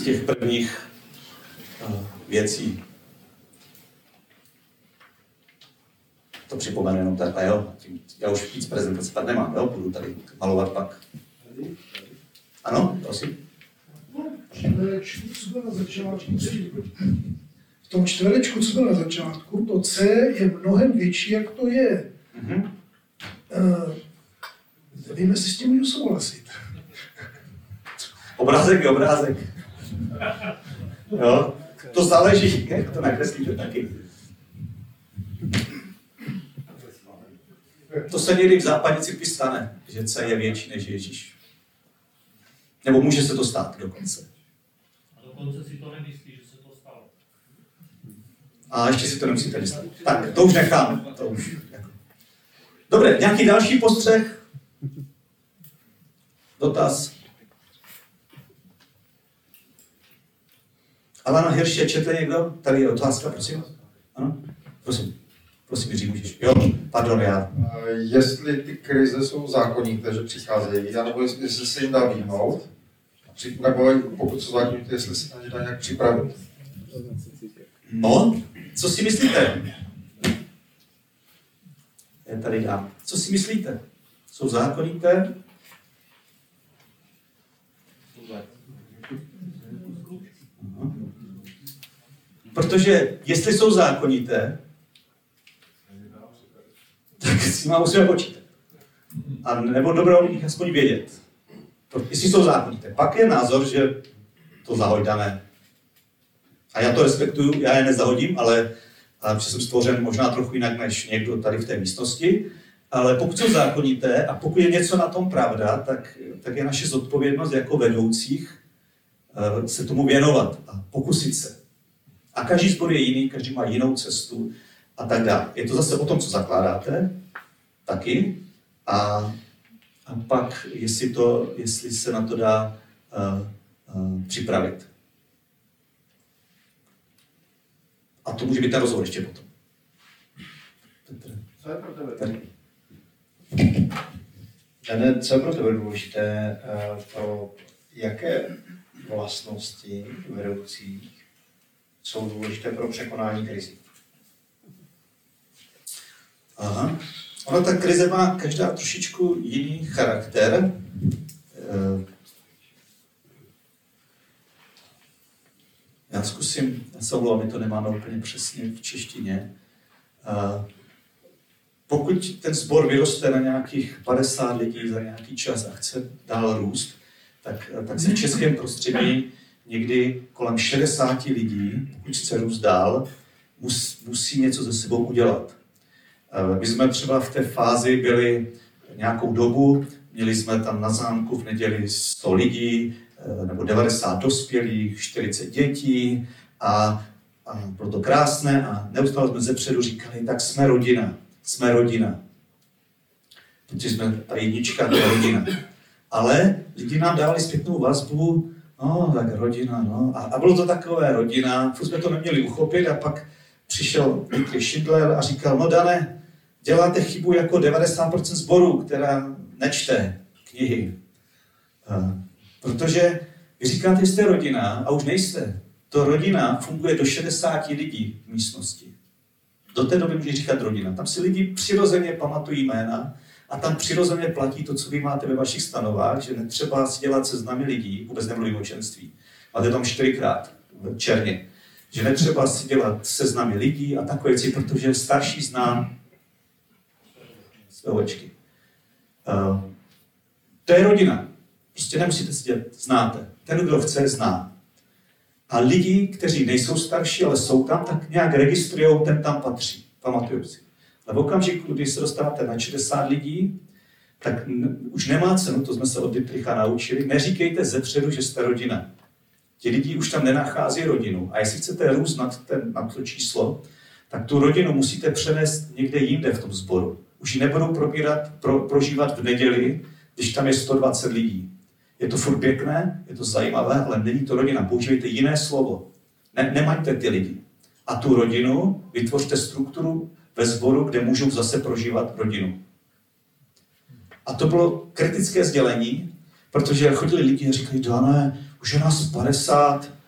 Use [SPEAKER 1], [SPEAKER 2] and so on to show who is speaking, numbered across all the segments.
[SPEAKER 1] těch prvních věcí. To připomenu jenom takhle, jo. Já už víc prezentace pak nemám, jo. Budu tady malovat pak. Ano, prosím.
[SPEAKER 2] Čtverečku, co byl na začátku, v tom čtverečku, co byl na začátku, to C je mnohem větší, jak to je. Nevím, jestli s tím můžu souhlasit.
[SPEAKER 1] Obrázek je obrázek. Jo, to záleží, jak to nakreslíte taky. To se někdy v západní církvi stane, že C je větší než Ježíš. Nebo může se to stát dokonce.
[SPEAKER 3] A dokonce si to nemyslí, že se to stalo.
[SPEAKER 1] A ještě si to nemusíte myslet. Tak, to už nechám. To už. Dobře, nějaký další postřeh? Dotaz? Alana Hirše, čete někdo? Tady je otázka, prosím. Ano? Prosím. Prosím, Jiří, můžeš. Jo, pardon, já.
[SPEAKER 4] Jestli ty krize jsou zákonité, že přicházejí, anebo jestli se jim dá vyhnout, nebo pokud jsou zákonité, jestli se na ně dá nějak připravit.
[SPEAKER 1] No, co si myslíte? Já tady dám. Co si myslíte? Jsou zákonité? Protože jestli jsou zákonité, tak si má musíme počítat. A nebo dobrou lidí aspoň vědět. Jestli jsou zákonité. Pak je názor, že to zahojdané. A já to respektuju, já je nezahodím, ale protože jsem stvořen možná trochu jinak než někdo tady v té místnosti, ale pokud jsou zákonité a pokud je něco na tom pravda, tak je naše zodpovědnost jako vedoucích se tomu věnovat a pokusit se. A každý sbor je jiný, každý má jinou cestu a tak dále. Je to zase o tom, co zakládáte, taky. A pak, jestli se na to dá připravit. A to může být ten rozhovor ještě potom.
[SPEAKER 5] Co je pro tebe? Dane, co je pro tebe důležité pro jaké vlastnosti vedoucích jsou důležité pro překonání krizi?
[SPEAKER 1] Aha. Ona ta krize má každá trošičku jiný charakter. Já zkusím, já se omlouvám, my to nemáme úplně přesně v češtině. Pokud ten sbor vyroste na nějakých 50 lidí za nějaký čas a chce dál růst, tak se v českém prostředí někdy kolem 60 lidí, pokud chce růst dál, musí něco se sebou udělat. My jsme třeba v té fázi byli nějakou dobu, měli jsme tam na zámku v neděli 100 lidí, nebo 90 dospělých, 40 dětí a bylo to krásné a neustále jsme zepředu říkali, tak jsme rodina. Protože jsme ta jednička, to je rodina. Ale lidi nám dávali zpětnou vazbu, no tak rodina, no. A bylo to takové rodina, furt jsme to neměli uchopit a pak přišel Dietrich Schindler a říkal, no Dane, děláte chybu jako 90% sboru, která nečte knihy. Protože vy říkáte, jste rodina a už nejste. To rodina funguje do 60 lidí v místnosti. Do té doby může říkat rodina. Tam si lidi přirozeně pamatují jména a tam přirozeně platí to, co vy máte ve vašich stanovách, že netřeba si dělat seznamy lidí, vůbec nemluvím o členství. Máte tam 4krát v černě. Že netřeba si dělat seznamy lidí a takové věci, protože starší zná své ovečky. To je rodina. Prostě nemusíte si dělat, znáte. Ten, kdo chce, zná. A lidi, kteří nejsou starší, ale jsou tam, tak nějak registrujou, ten tam patří. Pamatuju si. Ale v okamžiku, když se dostáváte na 60 lidí, tak už nemá cenu, to jsme se od Dietricha naučili, neříkejte zepředu, že jste rodina. Ti lidi už tam nenachází rodinu. A jestli chcete růst nad to číslo, tak tu rodinu musíte přenést někde jinde v tom sboru. Už ji nebudou prožívat v neděli, když tam je 120 lidí. Je to furt pěkné, je to zajímavé, ale není to rodina. Používejte jiné slovo. Nemaňte ty lidi. A tu rodinu vytvořte strukturu ve sboru, kde můžou zase prožívat rodinu. A to bylo kritické sdělení, protože chodili lidi a říkali, Dane, už je nás 50,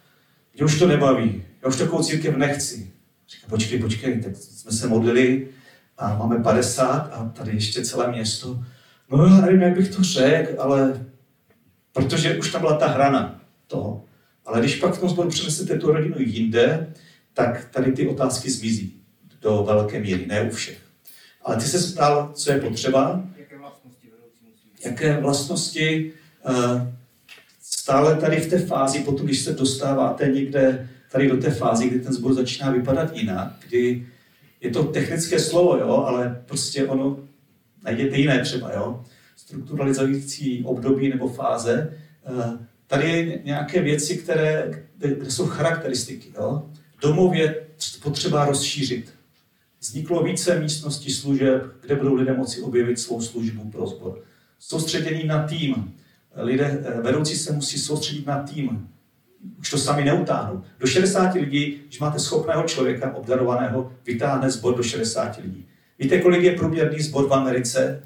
[SPEAKER 1] Mě už to nebaví, já už takovou církev nechci. Říkám, počkej, tak jsme se modlili a máme 50 a tady ještě celé město. No já nevím, jak bych to řekl, ale protože už tam byla ta hrana toho. Ale když pak v tom sboru přenesete tu rodinu jinde, tak tady ty otázky zmizí do velké míry, ne u všech. Ale ty se ptal, co je potřeba. Jaké vlastnosti stále tady v té fázi, potom když se dostáváte někde tady do té fázi, kdy ten sbor začíná vypadat jinak, kdy je to technické slovo, jo, ale prostě ono, najděte jiné třeba, jo, strukturalizující období nebo fáze, tady je nějaké věci, kde jsou charakteristiky, jo. Domov je potřeba rozšířit. Vzniklo více místností služeb, kde budou lidé moci objevit svou službu pro sbor. Soustředění na tým. Vedoucí se musí soustředit na tým. Už to sami neutáhnou. Do 60 lidí, když máte schopného člověka, obdarovaného, vytáhne sbor do 60 lidí. Víte, kolik je průměrný sbor v Americe?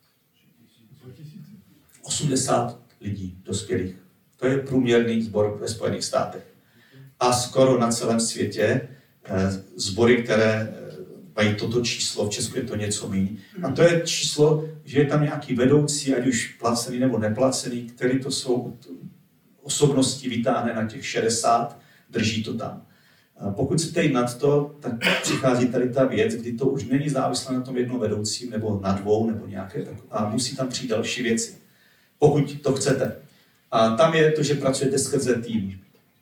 [SPEAKER 1] 80 lidí dospělých. To je průměrný sbor ve Spojených státech. A skoro na celém světě sbory, které mají toto číslo, v Česku je to něco méně. A to je číslo, že je tam nějaký vedoucí, ať už placený nebo neplacený, který to jsou osobnosti vytáhne na těch 60, drží to tam. A pokud chcete jít nad to, tak přichází tady ta věc, kdy to už není závislé na tom jednom vedoucím, nebo na dvou, nebo nějaké, a musí tam přijít další věci. Pokud to chcete. A tam je to, že pracujete skrze tým.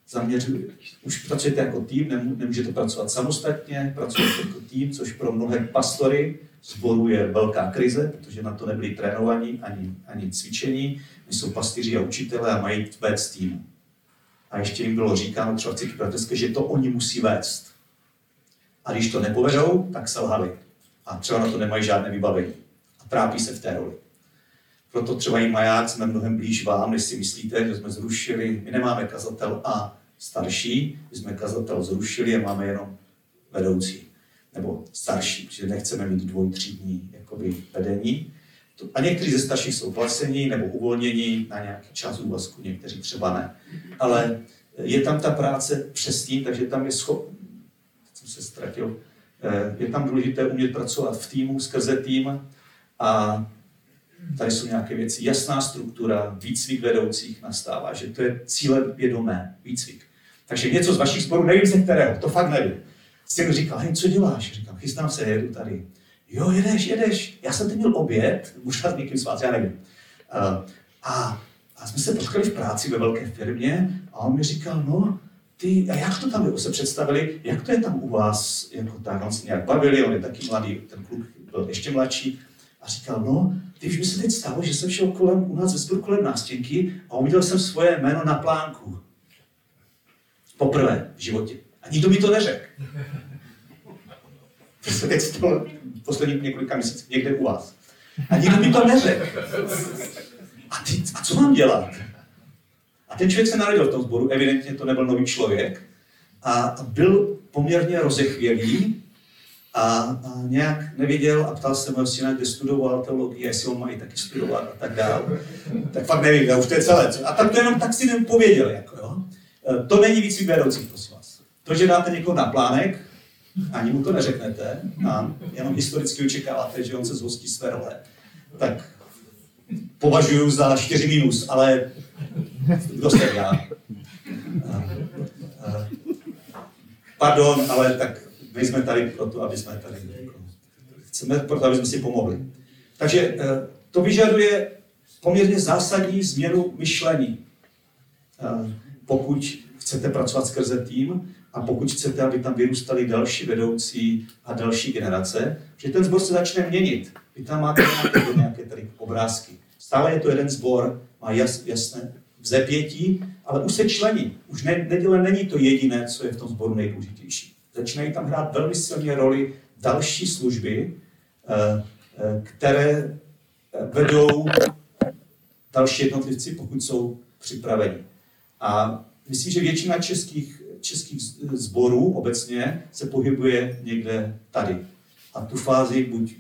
[SPEAKER 1] Už pracujete jako tým, nemůžete pracovat samostatně, pracujete jako tým, což pro mnohé pastory sboru je velká krize, protože na to nebyli trénovaní ani cvičení. Oni jsou pastýři a učitelé a mají vést tým. A ještě jim bylo říkáno třeba v církvi bratrské, že to oni musí vést. A když to nepovedou, tak selhali. A třeba na to nemají žádné vybavení. A trápí se v té roli. Proto třeba i Maják jsme mnohem blíž vám, než si myslíte, že jsme zrušili. My nemáme kazatel a starší, my jsme kazatel zrušili a máme jenom vedoucí. Nebo starší, protože nechceme mít dvojtřídní jakoby vedení. A někteří ze starších jsou placení nebo uvolnění na nějaký čas úvazku, někteří třeba ne. Ale je tam ta práce přes tým, takže tam je jsem se ztratil, je tam důležité umět pracovat v týmu, skrze tým a tady jsou nějaké věci, jasná struktura, výcvik vedoucích nastává, že to je cílevědomé výcvik. Takže něco z vašich sborů, nevím ze kterého, to fakt nevím. Syn říkal, hej, co děláš? Říkám, chystám se, jedu tady. Jo, jedeš. Já jsem teď měl oběd, možná s někým z vás, já nevím. A jsme se potkali v práci ve velké firmě a on mi říkal, no, a jak to tam se představili, jak to je tam u vás, jako tak, on se nějak bavili, on je taky mladý, ten kluk byl ještě mladší. A říkal, no, už mi se teď stalo, že jsem šel u nás ve sboru kolem nástěnky a uviděl jsem svoje jméno na plánku. Poprvé v životě. A nikdo mi to neřekl. To se teď stalo v posledních několika měsících někde u vás. A nikdo mi to neřekl. A co mám dělat? A ten člověk se narodil v tom sboru, evidentně to nebyl nový člověk a byl poměrně rozechvělý a nějak nevěděl a ptal se mého syna, kde studoval teologii, jestli on má i taky studovat a tak dále. Tak fakt nevím, já už to je celé. A tak to jenom tak si nepověděl. Jako, jo. To není výcvik vedoucích, prosím vás. To, že dáte někoho na plánek, ani mu to neřeknete a jenom historicky očekáváte, že on se zhostí své role, tak považuji za 4-, ale kdo jsem já? Pardon, ale tak my jsme tady proto, aby jsme tady chceme proto, aby jsme si pomohli. Takže to vyžaduje poměrně zásadní změnu myšlení. Pokud chcete pracovat skrze tým a pokud chcete, aby tam vyrůstali další vedoucí a další generace, že ten sbor se začne měnit. Vy tam máte nějaké tady obrázky. Stále je to jeden sbor, má jasné vzepětí, ale už se člení. Už neděle není to jediné, co je v tom sboru nejdůležitější. Začínají tam hrát velmi silně roli další služby, které vedou další jednotlivci, pokud jsou připraveni. A myslím, že většina českých sborů obecně se pohybuje někde tady. A tu fázi buď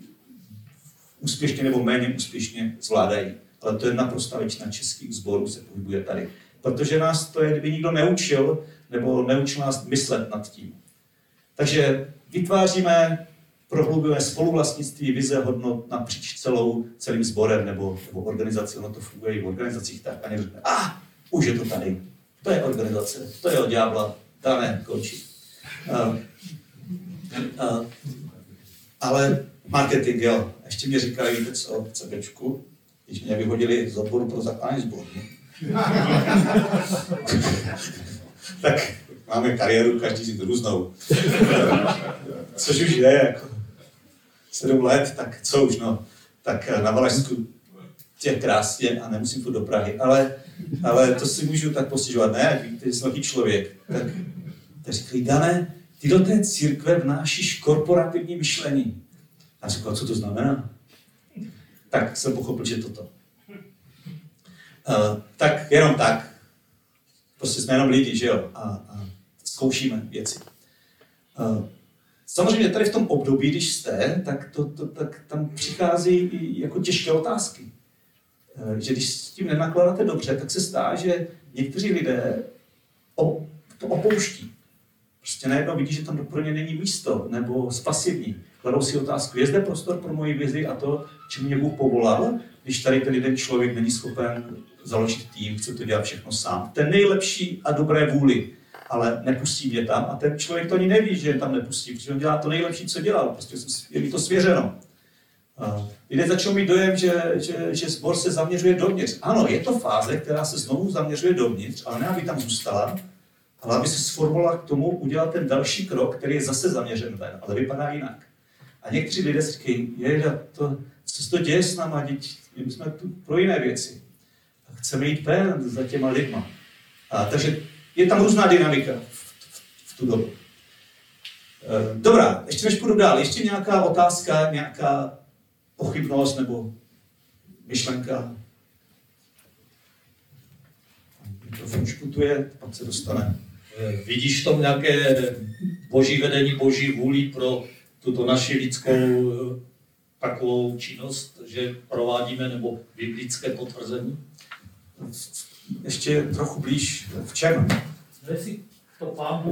[SPEAKER 1] úspěšně nebo méně úspěšně zvládají. Ale to je naprostá většina českých sborů se pohybuje tady. protože nás to kdyby nikdo neučil, nebo neučil nás myslet nad tím. Takže vytváříme, prohlubujeme spoluvlastnictví, vize, hodnot napříč celým sborem nebo organizací, ono to funguje i v organizacích tak, a někdo řekne, už je to tady, to je organizace, to je od ďábla, dané, končí. Ale marketing, jo. Ještě mě říkali, víte co, v CBčku, když mě vyhodili z odboru pro základní sbor. Tak máme kariéru, každý si to různou. Což už je, jako 7 let, tak co už, no. Tak na Valašsku je krásně a nemusím furt do Prahy, ale to si můžu tak postižovat, ne, víte, jsem velký člověk. Tak říkali, Dané, ty do té církve vnášíš korporativní myšlení. A já říkal, co to znamená? Tak jsem pochopil, že toto. Tak jenom tak. Prostě jsme jenom lidi, že jo? A zkoušíme věci. Samozřejmě tady v tom období, když jste, tak tam přichází i jako těžké otázky. Že když s tím nenakladáte dobře, tak se stá, že někteří lidé to opouští. Prostě najednou vidí, že tam pro ně není místo, nebo pasivní. Kladou si otázku, je zde prostor pro moji vizi a to, čemu mě Bůh povolal, když tady ten jeden člověk není schopen založit tým, chce to dělat všechno sám. Ten nejlepší a dobré vůli, ale nepustí mě tam a ten člověk to ani neví, že je tam nepustí, protože on dělá to nejlepší, co dělal, prostě je mi to svěřeno. Lidé začnou mít dojem, že sbor se zaměřuje dovnitř. Ano, je to fáze, která se znovu zaměřuje dovnitř, ale ne, aby tam zůstala, ale aby se sformulovala k tomu udělat ten další krok, který je zase zaměřen ven, ale vypadá jinak. A někteří lidé si říkají, co se to děje s náma, my jsme tu pro jiné věci. A chceme jít ven za těma lidma. Takže je tam různá dynamika v tu dobu. Dobrá, ještě než půjdu dál, ještě nějaká otázka, nějaká pochybnost nebo myšlenka. Mikrofon šputuje, pak se dostane.
[SPEAKER 3] Vidíš v tom nějaké boží vedení, boží vůli pro tuto naši lidskou takovou činnost, že provádíme, nebo biblické potvrzení?
[SPEAKER 1] Ještě trochu blíž v čem?
[SPEAKER 3] Jestli to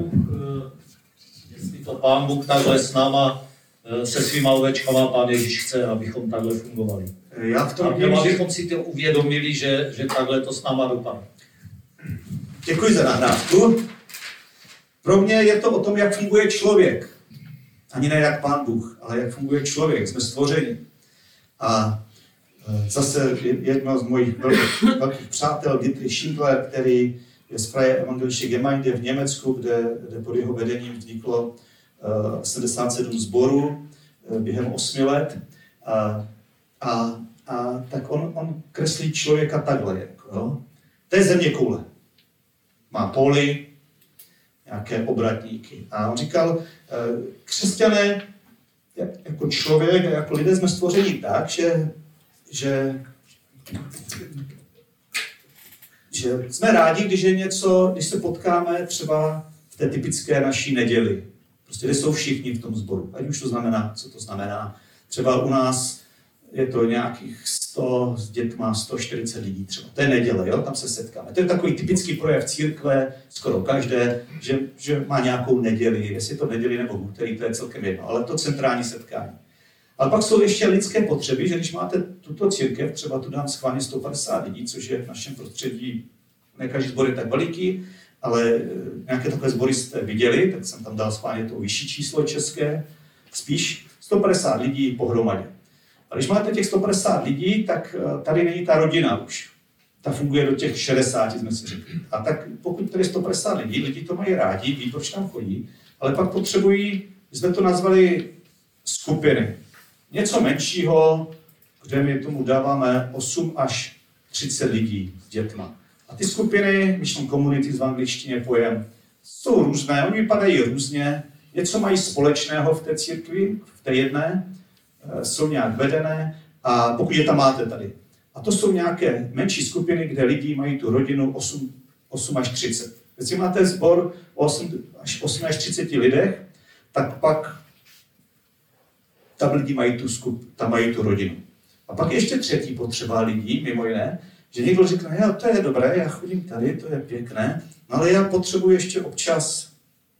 [SPEAKER 3] Pán Bůh takhle s náma, se svýma ovečkama, Pán Ježíš chce, abychom takhle fungovali.
[SPEAKER 1] Já v tom vidím,
[SPEAKER 3] abychom si to uvědomili, že takhle to s náma dopadne.
[SPEAKER 1] Děkuji za nahrávku. Pro mě je to o tom, jak funguje člověk. Ani ne jak Pán Bůh, ale jak funguje člověk. Jsme stvořeni. A zase jedno z mojich velkých přátel, Dietrich Schindler, který je z Freie Evangelische Gemeinde v Německu, kde pod jeho vedením vzniklo 77 sborů během 8 let. Tak on kreslí člověka takhle. Jako, to je zeměkoule. Má póly, nějaké obratníky. A on říkal, křesťané jako člověk, jako lidé jsme stvořeni tak, že jsme rádi, když se potkáme třeba v té typické naší neděli. Prostě kde jsou všichni v tom sboru. Ať už to znamená, co to znamená. Třeba u nás je to nějakých 100 s dětma, 140 lidí třeba. To je neděle, jo? Tam se setkáme. To je takový typický projev církve, skoro každé, že má nějakou neděli. Jestli to neděli nebo úterý, to je celkem jedno, ale to centrální setkání. Ale pak jsou ještě lidské potřeby, že když máte tuto církev, třeba tu dám schválně 150 lidí, což je v našem prostředí, ne každý sbor je tak veliký, ale nějaké takové sbory jste viděli, tak jsem tam dal schválně to vyšší číslo české, spíš 150 lidí pohromadě. A když máte těch 150 lidí, tak tady není ta rodina už. Ta funguje do těch 60, jsme si řekli. A tak pokud tady 150 lidí, lidi to mají rádi, ví, proč tam chodí, ale pak potřebují, my jsme to nazvali skupiny. Něco menšího, kde my tomu dáváme 8 až 30 lidí s dětma. A ty skupiny, myšlím community v angličtině pojem, jsou různé, oni vypadají různě, něco mají společného v té církvi, v té jedné, jsou nějak vedené a pokud je tam máte tady. A to jsou nějaké menší skupiny, kde lidi mají tu rodinu 8 až 30. Když máte sbor 8 až 30 lidech, tak pak tam lidi mají tam mají tu rodinu. A pak ještě třetí potřeba lidí, mimo jiné, Že někdo řekne, jo, to je dobré, já chodím tady, to je pěkné, no ale já potřebuji ještě občas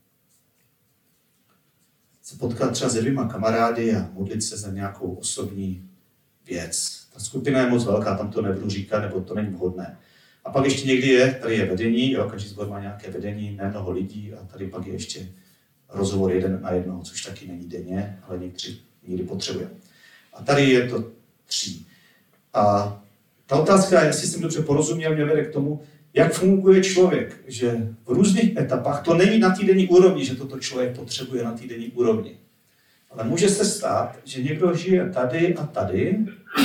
[SPEAKER 1] se potkat třeba se 2 kamarády a modlit se za nějakou osobní věc. Ta skupina je moc velká, tam to nebudu říkat, nebo to není vhodné. A pak ještě někdy tady je vedení, jo, každý sbor má nějaké vedení, ne mnoho lidí, a tady pak je ještě rozhovor 1 na 1, což taky není denně, ale někdy potřebuje. A tady je to 3. A ta otázka, jestli jsem dobře porozuměl, mě vede k tomu, jak funguje člověk, že v různých etapách, to není na týdenní úrovni, že toto člověk potřebuje na týdenní úrovni. Ale může se stát, že někdo žije tady a tady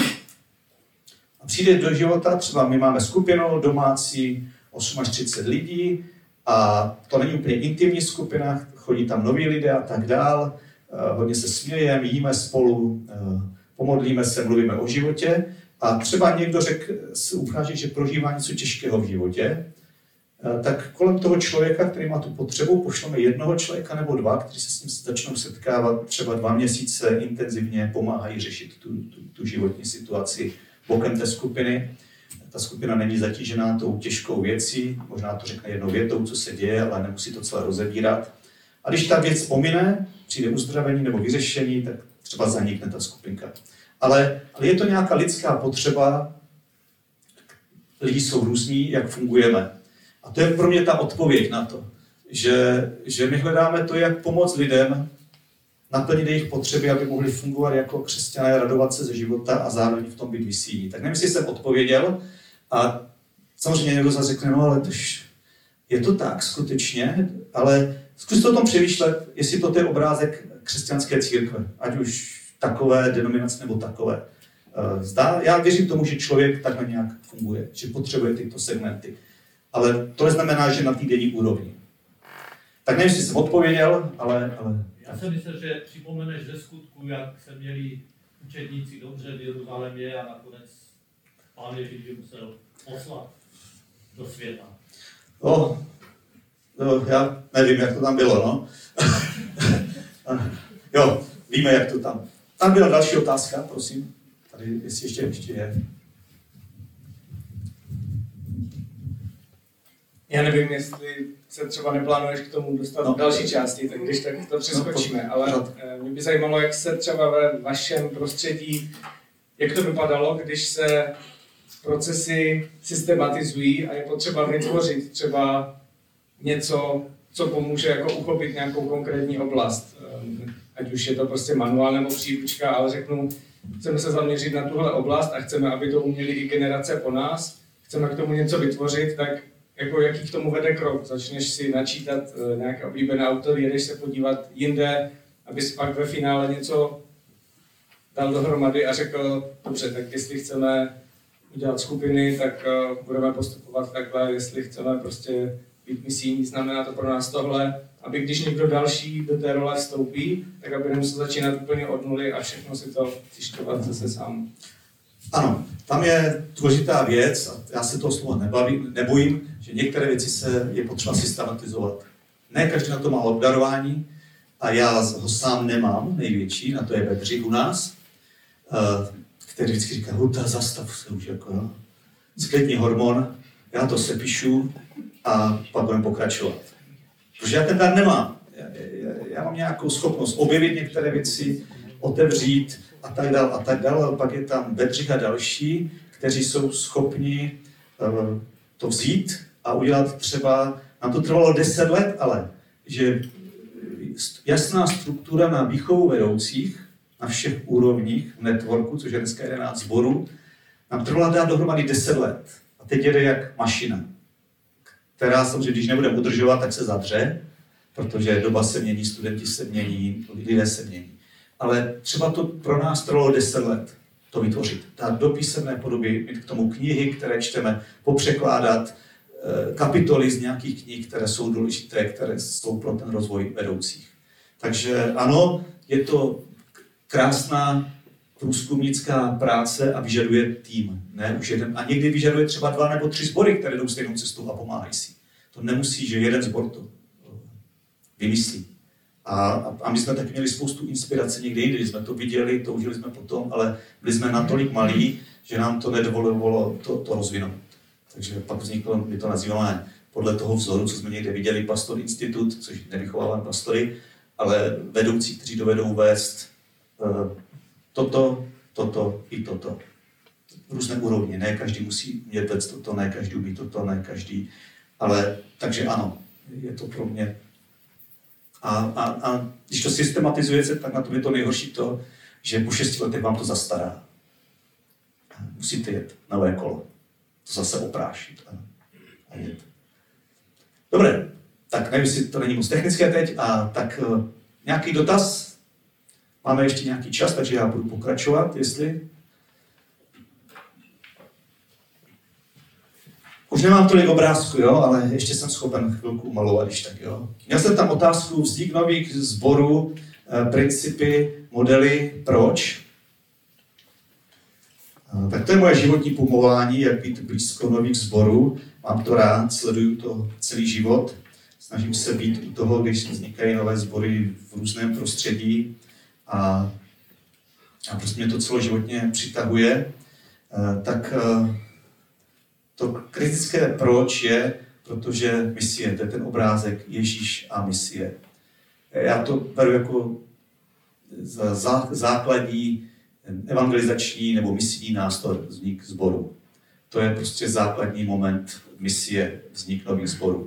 [SPEAKER 1] a přijde do života, třeba my máme skupinu domácí 8 až 30 lidí a to není úplně intimní skupina, chodí tam noví lidé a tak dál, hodně se smějeme, jíme spolu, pomodlíme se, mluvíme o životě a třeba někdo se ukáže, že prožívá něco těžkého v životě, tak kolem toho člověka, který má tu potřebu, pošleme jednoho člověka nebo 2, kteří se s ním začnou setkávat třeba 2 měsíce, intenzivně pomáhají řešit tu životní situaci bokem té skupiny. Ta skupina není zatížená tou těžkou věcí, možná to řekne jednou větou, co se děje, ale nemusí to celé rozebírat. A když ta věc pomine, přijde uzdravení nebo vyřešení, tak třeba zanikne ta skupinka. Ale je to nějaká lidská potřeba, lidi jsou různí, jak fungujeme. A to je pro mě ta odpověď na to, že my hledáme to, jak pomoct lidem naplnit jejich potřeby, aby mohli fungovat jako křesťané, radovat se ze života a zároveň v tom být vysílí. Tak nevím, jestli jsem odpověděl a samozřejmě někdo zase řekne, no ale je to tak skutečně, ale zkuste o tom přemýšlet, jestli to je obrázek křesťanské církve, ať už takové denominace nebo takové. Já věřím tomu, že člověk takhle nějak funguje, že potřebuje tyto segmenty. Ale to neznamená, že na týdenní úrovni. Tak nevím, jestli jsem odpověděl, ale...
[SPEAKER 3] Já jsem myslel, že připomeneš ze skutku, jak se měli učedníci dobře v Jeruzalémě a nakonec Pán Ježíš musel poslat do světa.
[SPEAKER 1] Já nevím, jak to tam bylo, no. Jo, víme, jak to tam. Tam byla další otázka, prosím. Tady, jestli ještě je.
[SPEAKER 6] Já nevím, jestli se třeba neplánuješ k tomu dostat v další části, tak když tak to přeskočíme, ale mě by zajímalo, jak se třeba ve vašem prostředí, jak to vypadalo, když se procesy systematizují a je potřeba vytvořit třeba něco, co pomůže jako uchopit nějakou konkrétní oblast. Ať už je to prostě manuál nebo příručka, ale řeknu, chceme se zaměřit na tuhle oblast a chceme, aby to uměli i generace po nás, chceme k tomu něco vytvořit, tak jako jaký k tomu vede krok? Začneš si načítat nějaké oblíbené autory, jedeš se podívat jinde, abys pak ve finále něco dal dohromady a řekl, dobře, tak jestli chceme udělat skupiny, tak budeme postupovat takhle, jestli chceme prostě být misijní, znamená to pro nás tohle, aby když někdo další do té role vstoupí, tak aby nemusel začínat úplně od nuly a všechno si to zjišťovat zase sám.
[SPEAKER 1] Ano, tam je důležitá věc, a já se toho slova nebojím, že některé věci je potřeba systematizovat. Ne každý na to má obdarování a já ho sám nemám, největší, na to je Bedřich u nás, který vždycky říká, Huta, zastav se už, jako, sklidni hormon, já to sepíšu a pak budeme pokračovat. Protože já ten dar nemám. Já mám nějakou schopnost objevit některé věci, otevřít a tak dále, ale pak je tam Bedřich a další, kteří jsou schopni to vzít a udělat třeba, nám to trvalo 10 let, ale že jasná struktura na výchovu vedoucích, na všech úrovních v networku, což je dneska 11 sborů, nám trvala dát dohromady 10 let. A teď jede jak mašina, která samozřejmě, když nebudeme udržovat, tak se zadře, protože doba se mění, studenti se mění, lidé se mění. Ale třeba to pro nás trvalo 10 let to vytvořit. Dát do písemné podoby, mít k tomu knihy, které čteme, popřekládat kapitoly z nějakých knih, které jsou důležité, které jsou pro ten rozvoj vedoucích. Takže ano, je to krásná průzkumnická práce a vyžaduje tým, ne už jeden. A někdy vyžaduje třeba 2 nebo 3 sbory, které jdou stejnou cestou a pomáhají si. To nemusí, že jeden sbor to vymyslí. A my jsme taky měli spoustu inspirace někdy jindy, jsme to viděli, toužili jsme potom, ale byli jsme natolik malí, že nám to nedovolovalo to rozvinout. Takže pak vzniklo, my to nazýváme podle toho vzoru, co jsme někde viděli, Pastor Institut, což nevychováváme pastory, ale vedoucí, kteří dovedou vést toto i toto. Různé úrovně, ne každý musí mět vést toto, ne každý umí toto, ne každý, ale takže ano, je to pro mě. A když to systematizujete, tak na tom je to nejhorší to, že po 6 letech vám to zastará. Musíte jet nové kolo. To zase oprášit a jet. Dobré, tak nevím, jestli to není moc technické teď, a tak nějaký dotaz? Máme ještě nějaký čas, takže já budu pokračovat, jestli... Už nemám tolik obrázku, jo, ale ještě jsem schopen chvilku umalovat, když tak, jo. Měl jsem tam otázku vznik nových sborů, principy, modely, proč. Tak to je moje životní povolání, jak být blízko nových sborů. Mám to rád, sleduju to celý život. Snažím se být u toho, když vznikají nové sbory v různém prostředí. A prostě mě to celoživotně přitahuje. Tak to kritické proč je, protože misie, to je ten obrázek Ježíš a misie. Já to beru jako základní evangelizační nebo misijní nástroj vznik sboru. To je prostě základní moment misie, vznik nových sborů.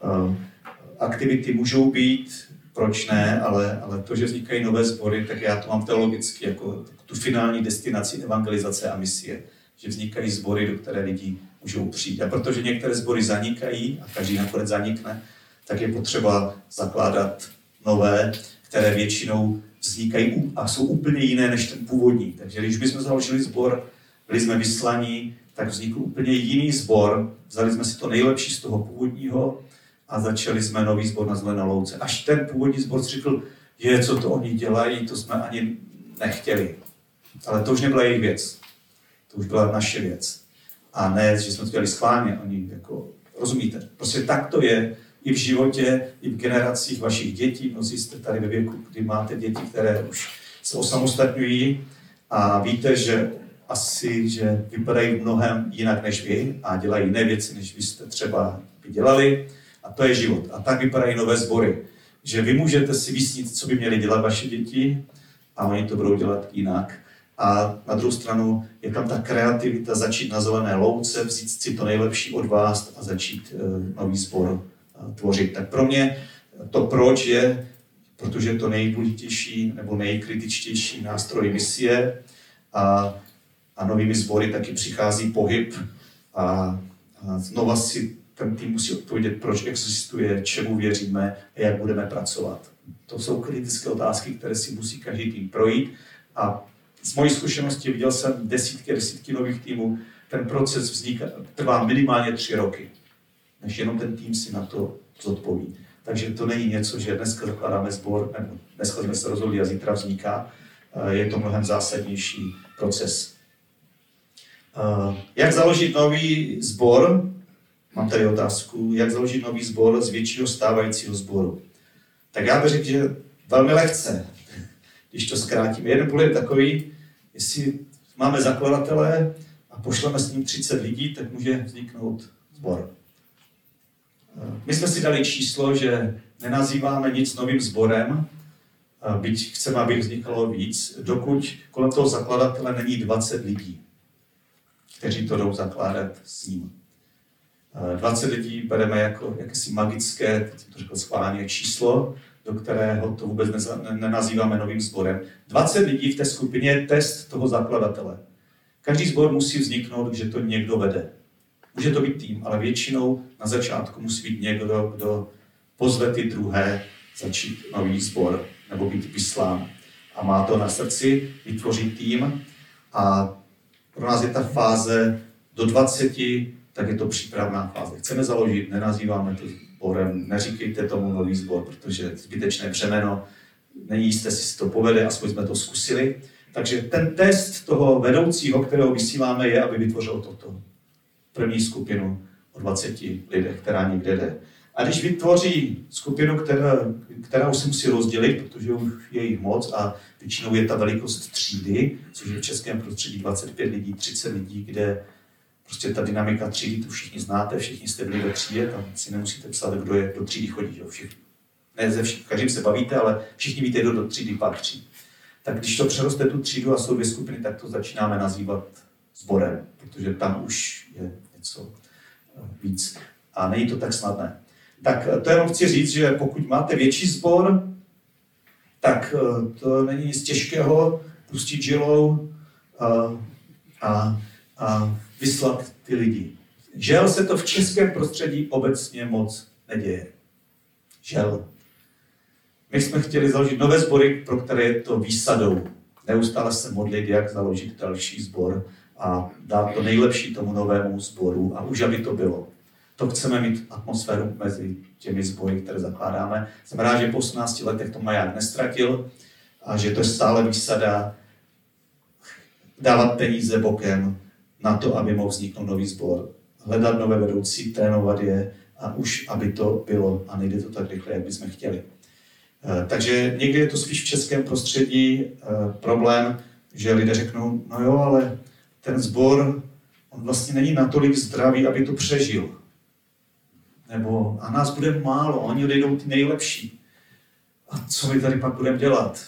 [SPEAKER 1] Aktivity můžou být, proč ne, ale to, že vznikají nové sbory, tak já to mám teologicky jako tu finální destinaci evangelizace a misie. Že vznikají sbory, do které lidi můžou přijít. A protože některé sbory zanikají, a každý nakonec zanikne, tak je potřeba zakládat nové, které většinou vznikají a jsou úplně jiné než ten původní. Takže když bychom založili sbor, byli jsme vyslaní, tak vznikl úplně jiný sbor, vzali jsme si to nejlepší z toho původního a začali jsme nový sbor na Zelené louce. Až ten původní sbor si řekl, co to oni dělají, to jsme ani nechtěli. Ale to už nebyla jejich věc. To už byla naše věc. A ne, že jsme to dělali schválně, oni jako, rozumíte. Prostě tak to je i v životě, i v generacích vašich dětí. Mnozí jste tady ve věku, kdy máte děti, které už se osamostatňují a víte, že že vypadají mnohem jinak než vy a dělají jiné věci, než vy jste třeba dělali. A to je život. A tak vypadají nové sbory. Že vy můžete si vysnít, co by měly dělat vaše děti a oni to budou dělat jinak. A na druhou stranu je tam ta kreativita začít na Zelené louce, vzít si to nejlepší od vás a začít nový sbor tvořit. Tak pro mě to proč je, protože je to nejdůležitější nebo nejkritičtější nástroj misie a novými sbory taky přichází pohyb a znova si ten tým musí odpovědět, proč existuje, čemu věříme a jak budeme pracovat. To jsou kritické otázky, které si musí každý tým projít a z mojí zkušenosti viděl jsem desítky nových týmů. Ten proces trvá minimálně 3 roky, než jenom ten tým si na to zodpoví. Takže to není něco, že dneska zakládáme sbor, nebo dneska jsme se rozhodli a zítra vzniká. Je to mnohem zásadnější proces. Jak založit nový sbor? Mám tady otázku. Jak založit nový sbor z většího stávajícího sboru? Tak já bych řekl, že velmi lehce. Když to zkrátíme. Jeden půl je takový, jestli máme zakladatele a pošleme s ním 30 lidí, tak může vzniknout sbor. My jsme si dali číslo, že nenazýváme nic novým sborem, byť chceme, aby vznikalo víc, dokud kolem toho zakladatele není 20 lidí, kteří to jdou zakládat s ním. 20 lidí bereme jako jakési magické, teď jsem to řekl schválně, číslo, do kterého to vůbec nenazýváme novým sborem. 20 lidí v té skupině je test toho zakladatele. Každý sbor musí vzniknout, že to někdo vede. Může to být tým, ale většinou na začátku musí být někdo, kdo pozve ty druhé začít nový sbor nebo být vyslán. A má to na srdci vytvořit tým. A pro nás je ta fáze do 20, tak je to přípravná fáze. Chceme založit, nenazýváme to sborem, neříkejte tomu nový sbor, protože zbytečné břemeno, není jisté, jestli si to povede, aspoň jsme to zkusili. Takže ten test toho vedoucího, kterého vysíláme, je, aby vytvořil toto. První skupinu o 20 lidech, která někde jde. A když vytvoří skupinu, která se musí rozdělit, protože už je jich moc a většinou je ta velikost třídy, což je v českém prostředí 25 lidí, 30 lidí, kde prostě ta dynamika třídy, tu všichni znáte, všichni jste byli ve třídě, tam si nemusíte psát, kdo je do třídy chodí, jo, všichni. Ne ze všech, každým se bavíte, ale všichni víte, kdo do třídy patří. Tak když to přeroste tu třídu a jsou dvě skupiny, tak to začínáme nazývat sborem, protože tam už je něco víc. A není to tak snadné. Tak to jenom chci říct, že pokud máte větší sbor, tak to není nic těžkého pustit žilou a vyslat ty lidi. Žel se to v českém prostředí obecně moc neděje. Žel. My jsme chtěli založit nové sbory, pro které je to výsadou. Neustále se modlit, jak založit další sbor a dát to nejlepší tomu novému sboru a už aby to bylo. To chceme mít atmosféru mezi těmi sbory, které zakládáme. Jsem rád, že po 18 letech to Maják nestratil a že to je stále výsada dávat peníze bokem na to, aby mohl vzniknout nový sbor. Hledat nové vedoucí, trénovat je a už aby to bylo a nejde to tak rychle, jak bychom chtěli. Takže někdy je to spíš v českém prostředí problém, že lidé řeknou, no jo, ale ten sbor, on vlastně není natolik zdravý, aby to přežil. Nebo a nás bude málo, oni odejdou ty nejlepší. A co my tady pak budeme dělat?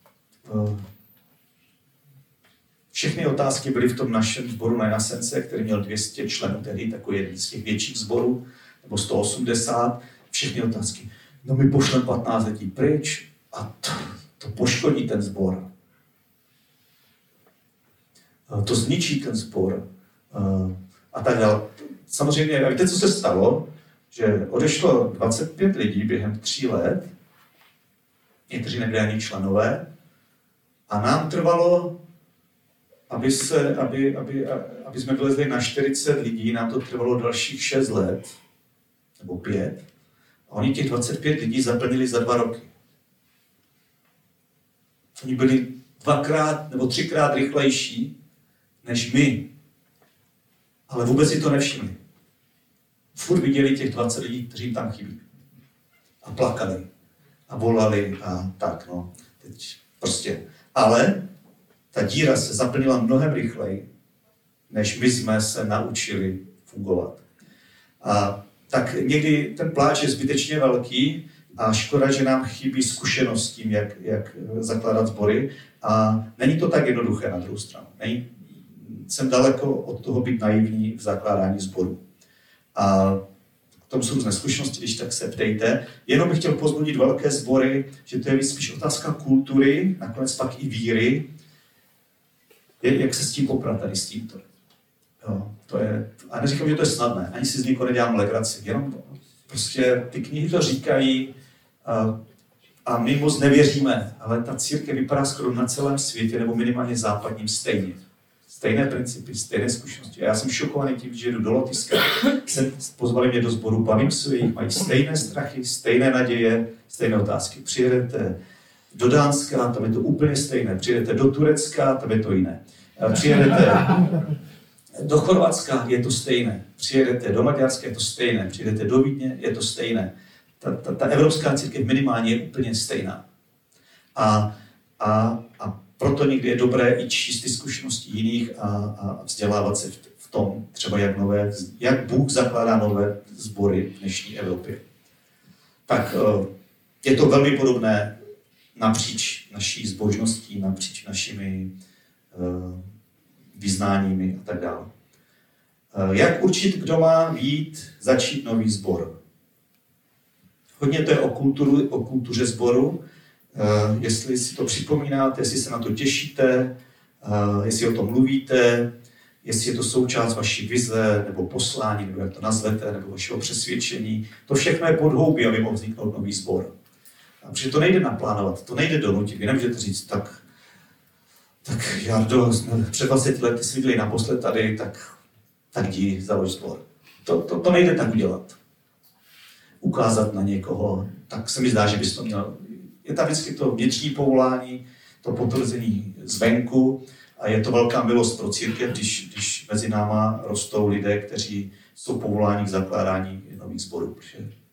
[SPEAKER 1] Všechny otázky byly v tom našem sboru na Jasence, který měl 200 členů, tedy takový jeden z těch větších sborů, nebo 180. Všechny otázky. No my pošleme 15 lidí pryč a to poškodí ten sbor. To zničí ten sbor. A tak dále. Samozřejmě, víte, co se stalo? Že odešlo 25 lidí během 3 let, někteří nebyli ani členové, a nám trvalo, aby jsme vylezli na 40 lidí, nám to trvalo dalších 6 let, nebo 5, a oni těch 25 lidí zaplnili za 2 roky. Oni byli 2x nebo 3x rychlejší než my, ale vůbec si to nevšimli. Furt viděli těch 20 lidí, kteří tam chybí. A plakali. A volali a tak, no. Teď prostě. Ale ta díra se zaplnila mnohem rychleji, než my jsme se naučili fungovat. A tak někdy ten pláč je zbytečně velký a škoda, že nám chybí zkušenost s tím, jak zakládat sbory. A není to tak jednoduché na druhou stranu. Jsem daleko od toho být naivní v zakládání sboru. A k tomu jsou různé zkušenosti, když tak se ptejte. Jenom bych chtěl pozbudit velké sbory, že to je spíš otázka kultury, nakonec pak i víry. Jak se s tím poprat tady s tímto. Jo, to je, a neříkám, že to je snadné, ani si z nikoho nedělám legraci, jenom prostě ty knihy to říkají a my moc nevěříme, ale ta církev vypadá skoro na celém světě, nebo minimálně západním stejně. Stejné principy, stejné zkušenosti. A já jsem šokovaný tím, že jdu do Lotyšska, pozvali mě do sboru, bavím se jich, mají stejné strachy, stejné naděje, stejné otázky. Přijedete do Dánska, tam je to úplně stejné. Přijedete do Turecka, tam je to jiné. Přijedete do Chorvatska, je to stejné. Přijedete do Maďarska, je to stejné. Přijedete do Vídně, je to stejné. Ta evropská církev minimálně je úplně stejná. A proto někdy je dobré i číst ty zkušenosti jiných a vzdělávat se v tom, třeba jak Bůh zakládá nové sbory v dnešní Evropě. Tak je to velmi podobné napříč naší zbožností, napříč našimi vyznáními a tak dále. Jak určit, kdo má začít nový sbor? Hodně to je o kultuře sboru. Jestli si to připomínáte, jestli se na to těšíte, jestli o tom mluvíte, jestli je to součást vaší vize, nebo poslání, nebo jak to nazvete, nebo vašeho přesvědčení. To všechno je podhoubí, aby mohl vzniknout nový sbor. Protože to nejde naplánovat, to nejde donutit. Vy nemůžete říct, tak Jardo, jsme před 20 lety si viděli naposled tady, tak jdi, založ sbor. To nejde tak udělat. Ukázat na někoho, tak se mi zdá, že bys to měl. Je tam vždycky to vnitřní povolání, to potvrzení zvenku a je to velká milost pro církev, když mezi náma rostou lidé, kteří jsou povoláni k zakládání nových sborů. Protože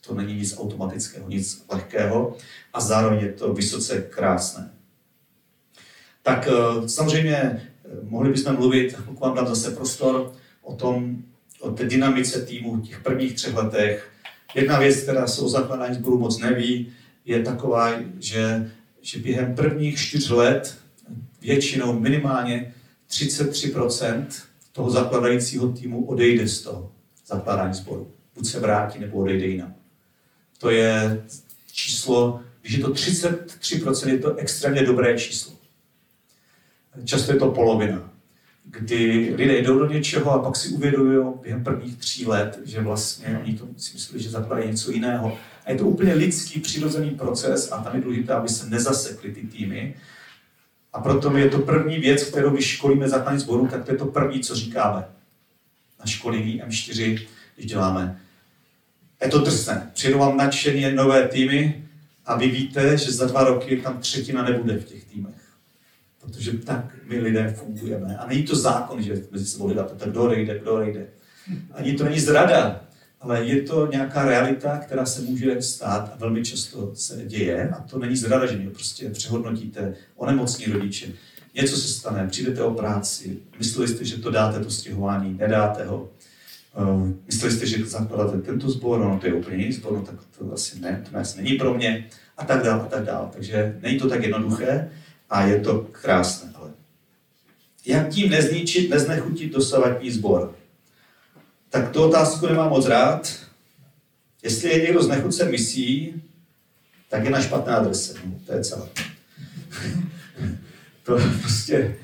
[SPEAKER 1] To není nic automatického, nic lehkého a zároveň je to vysoce krásné. Tak samozřejmě mohli bychom mluvit, vám dám zase prostor, o té dynamice týmu v těch prvních 3 letech. Jedna věc, která se o zakládání sboru moc neví, je taková, že během prvních 4 let většinou minimálně 33% toho zakladajícího týmu odejde z toho zakládání sboru. Buď se vrátí, nebo odejde jinam. To je číslo, když je to 33%, je to extrémně dobré číslo. Často je to polovina, kdy lidé jdou do něčeho a pak si uvědomují během prvních 3 let, že vlastně oni to si myslí, že zakladají něco jiného. A je to úplně lidský, přirozený proces a tam je důležité, aby se nezasekly ty týmy. A proto je to první věc, kterou když školíme základní sboru, tak to je to první, co říkáme na školení M4, když děláme. Je to drsné. Přijedou vám nadšeně nové týmy a vy víte, že za 2 roky tam 1/3 nebude v těch týmech. Protože tak my lidé fungujeme. A není to zákon, že mezi sebou hledáte, tak kdo odejde. Ani to není zrada, ale je to nějaká realita, která se může stát a velmi často se děje. A to není zrada, že mě prostě přehodnotíte, onemocní rodiče. Něco se stane, přijdete o práci, mysleli jste, že to dáte, to stěhování, nedáte ho. Mysleli jste, že zakládáte tento sbor, no to je úplně jiný sbor, no tak to asi ne, to asi není pro mě. A tak dále. Takže není to tak jednoduché. A je to krásné, ale jak tím nezničit, neznechutit dosavadní sbor? Tak tu otázku nemám moc rád. Jestli je někdo znechucen misí, tak je na špatné adrese. No, to je celé. To prostě...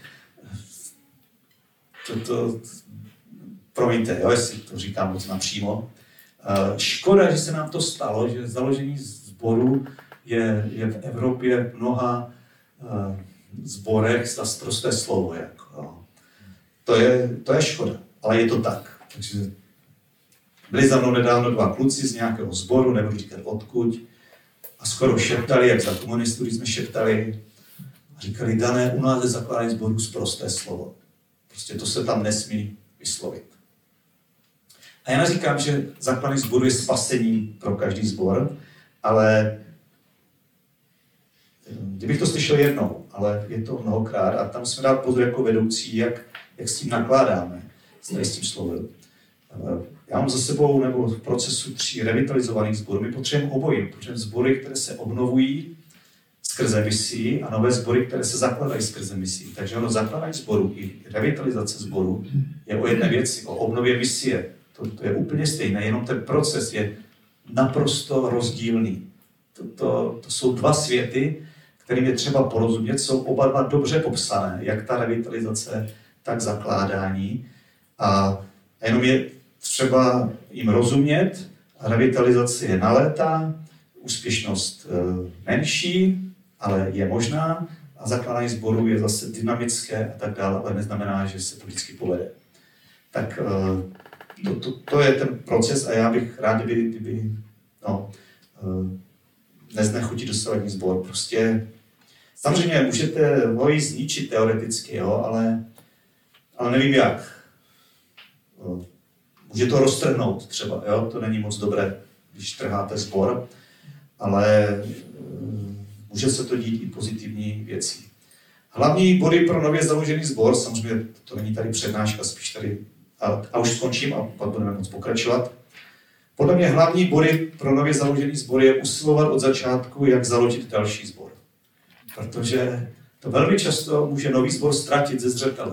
[SPEAKER 1] Promiňte, jo, jestli to říkám moc napřímo. Škoda, že se nám to stalo, že založení sboru je v Evropě mnoha zborech za prosté slovo. Jako. To je škoda, ale je to tak. Takže byli za mnou nedávno 2 kluci z nějakého sboru, nebudu říkat odkud, a skoro šeptali, jak za komunistů, když jsme šeptali, a říkali, Dané, u nás je zakládání sboru prosté slovo. Prostě to se tam nesmí vyslovit. A já neříkám, že zakládání sboru je spasení pro každý sbor, ale kdybych to slyšel jednou, ale je to mnohokrát a tam jsme dát pozor jako vedoucí, jak s tím nakládáme, s tím slovem. Já mám za sebou, nebo v procesu 3 revitalizovaných sborů, my potřebujeme obojí. Potřebujeme sbory, které se obnovují skrze misí a nové sbory, které se zakladají skrze misí. Takže ono zakládání sboru i revitalizace sboru je o jedné věci, o obnově misie. To je úplně stejné, jenom ten proces je naprosto rozdílný. To jsou 2 světy, kterým je třeba porozumět, jsou oba 2 dobře popsané, jak ta revitalizace, tak zakládání. A jenom je třeba jim rozumět, revitalizace je na léta, úspěšnost menší, ale je možná, a zakládání sboru je zase dynamické a tak dále, ale neznamená, že se to vždycky povede. Tak to je ten proces a já bych rád, kdyby neznechutit dosavadní sbor. Prostě samozřejmě můžete ho i zničit teoreticky, jo, ale nevím jak. Může to roztrhnout třeba, jo, to není moc dobré, když trháte sbor, ale může se to dít i pozitivní věcí. Hlavní body pro nově založený sbor, samozřejmě to není tady přednáška, spíš tady, a už skončím a pak budeme moc pokračovat. Podle mě hlavní body pro nově založený sbor je usilovat od začátku, jak založit další sbor. Protože to velmi často může nový sbor ztratit ze zřetele.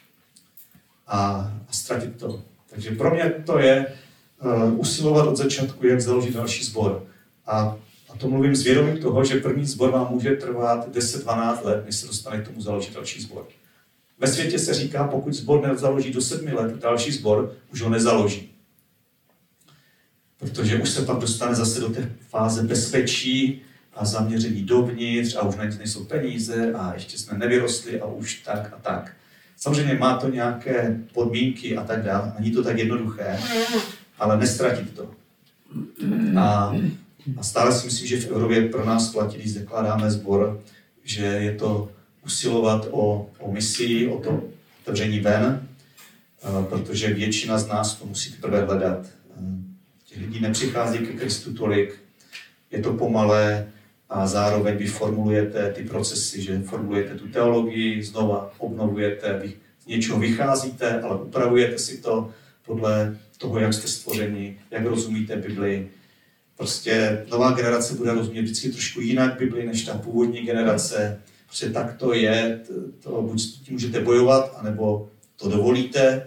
[SPEAKER 1] A ztratit to. Takže pro mě to je usilovat od začátku, jak založit další sbor. A to mluvím s vědomím toho, že první sbor vám může trvat 10-12 let, než se dostane k tomu založit další sbor. Ve světě se říká, pokud sbor nezaloží do 7 let, další sbor už ho nezaloží. Protože už se pak dostane zase do té fáze bezpečí a zaměření dovnitř a už nejsou peníze a ještě jsme nevyrostli a už tak a tak. Samozřejmě má to nějaké podmínky a tak dále, není to tak jednoduché, ale nestratit to. A stále si myslím, že v Evropě pro nás platí, když zakládáme sbor, že je to usilovat o misii, o to otevření ven, protože většina z nás to musí teprve hledat. Těch lidí nepřichází ke Kristu tolik, je to pomalé a zároveň vy formulujete ty procesy, že formulujete tu teologii, znova obnovujete, vy z něčeho vycházíte, ale upravujete si to podle toho, jak jste stvořeni, jak rozumíte Bibli. Prostě nová generace bude rozumět vždycky trošku jinak Bibli, než ta původní generace. Prostě tak to je, to buď s tím můžete bojovat, anebo to dovolíte.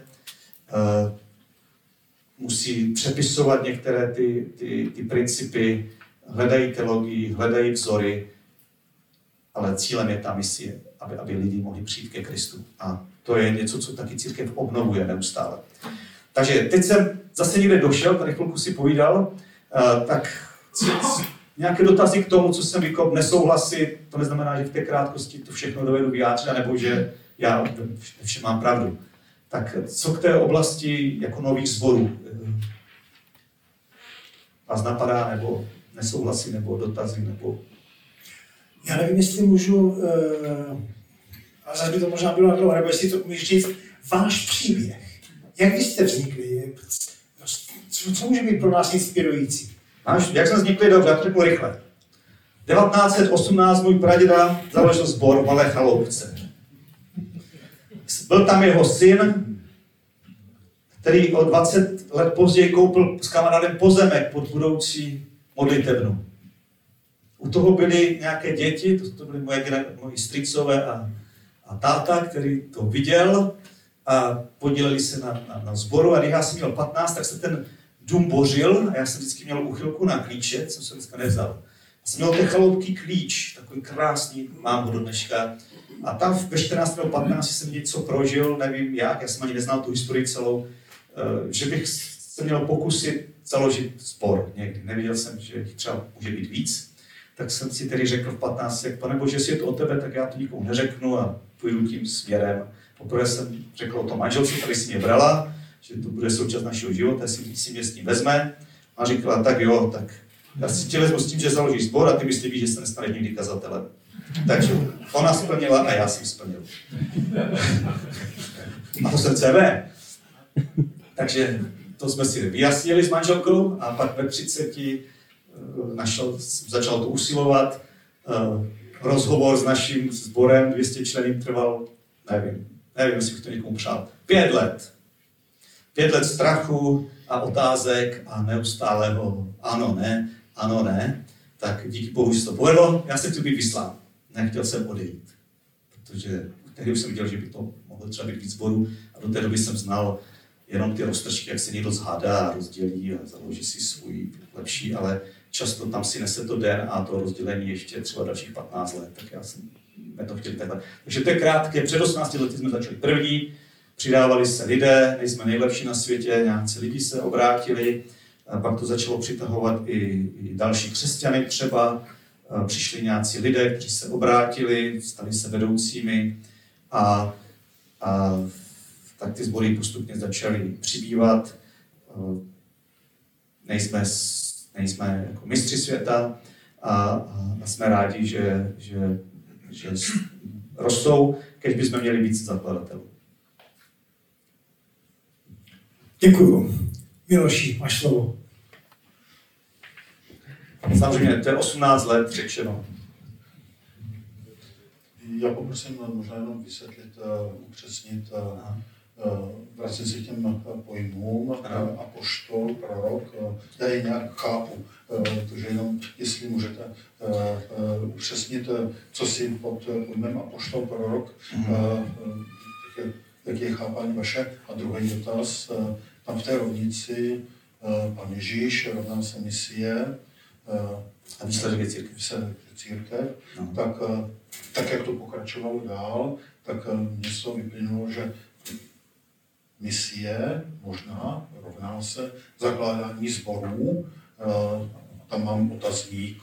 [SPEAKER 1] Musí přepisovat některé ty principy, hledají teologii, hledají vzory, ale cílem je ta misie, aby lidi mohli přijít ke Kristu. A to je něco, co taky církev obnovuje neustále. Takže teď jsem zase někde došel, tady chvilku si povídal, tak nějaké dotazy k tomu, co jsem říkal, nesouhlasit, to neznamená, že v té krátkosti to všechno dovedu vyjádřit, nebo že já všem mám pravdu. Tak co k té oblasti jako nových sborů? Vás napadá, nebo nesouhlasí, nebo dotazy, nebo...
[SPEAKER 7] Já nevím, jestli můžu, ale zase by to možná bylo na dlouho, nebo jestli to umíš říct, váš příběh. Jak vy jste vznikli? Co může být pro nás inspirující?
[SPEAKER 1] Jak jsme vznikli, dobře, já to řeknu rychle. 1918 můj praděda založil sbor v Malé Chaloupce. Byl tam jeho syn, který o 20 let později koupil s kamarádem pozemek pod budoucí modlitebnu. U toho byly nějaké děti, to byly moji strýcové a táta, který to viděl a podíleli se na sboru. A když já jsem měl 15, tak se ten dům bořil a já jsem vždycky měl úchylku na klíče, co jsem dneska nevzal. Já jsem měl té chaloupky klíč, takový krásný, mám ho do dneška. A tam ve 14. nebo 15 jsem něco prožil, nevím jak, já jsem ani neznal tu historii celou, že bych se měl pokusit založit sbor někdy. Neviděl jsem, že jich třeba může být víc. Tak jsem si tedy řekl v 15, Pane Bože, jestli je to o tebe, tak já to nikomu neřeknu a půjdu tím směrem. Poprvé jsem řekl o tom manželce, tady si mě brala, že to bude součást našeho života, jestli si mě s ním vezme. A říkala, tak jo, tak já si tě vezmu s tím, že založíš sbor a ty mi slíbíš, že se nestaneš nikdy kazatelem. Takže ona splnila a já jsem splnil. A to srdce vé. Takže to jsme si vyjasnili s manželkou a pak ve 30 začal to usilovat. Rozhovor s naším sborem 200 členy trval, nevím, jestli bych to někomu přál, 5 let. 5 let strachu a otázek a neustálého ano, ne. Tak díky Bohu se to povedlo, já jsem chtěl být vyslán. Nechtěl jsem odejít, protože tehdy už jsem viděl, že by to mohlo třeba být víc sborů a do té doby jsem znal jenom ty roztržky, jak se někdo zhádá a rozdělí a založí si svůj lepší, ale často tam si nese to den a to rozdělení ještě třeba dalších 15 let, tak já jsem to chtěl takhle. Takže to je krátké, před 18 lety jsme začali první, přidávali se lidé, nejsme nejlepší na světě, nějací lidi se obrátili, a pak to začalo přitahovat i další křesťany třeba, přišli nějací lidé, kteří se obrátili, stali se vedoucími a tak ty sbory postupně začaly přibývat. Nejsme jako mistři světa a jsme rádi, že rostou, kež bychom měli víc zakladatelů.
[SPEAKER 7] Děkuju. Miloši, máš slovo.
[SPEAKER 1] Samozřejmě, to je 18 let řečeno.
[SPEAKER 8] Já poprosím možná jenom vysvětlit, upřesnit, vracím se k těm pojmům, apoštol, prorok, já je nějak chápu, protože jenom jestli můžete upřesnit, co si pod pojmem apoštol, prorok, jak je chápání vaše. A druhý dotaz, tam v té rovnici Pan Ježíš rovná se misie
[SPEAKER 1] a výsledek
[SPEAKER 8] církev, tak jak to pokračovalo dál, tak mě z toho vyplynulo, že misie možná rovná se zakládání sborů, tam mám otazník.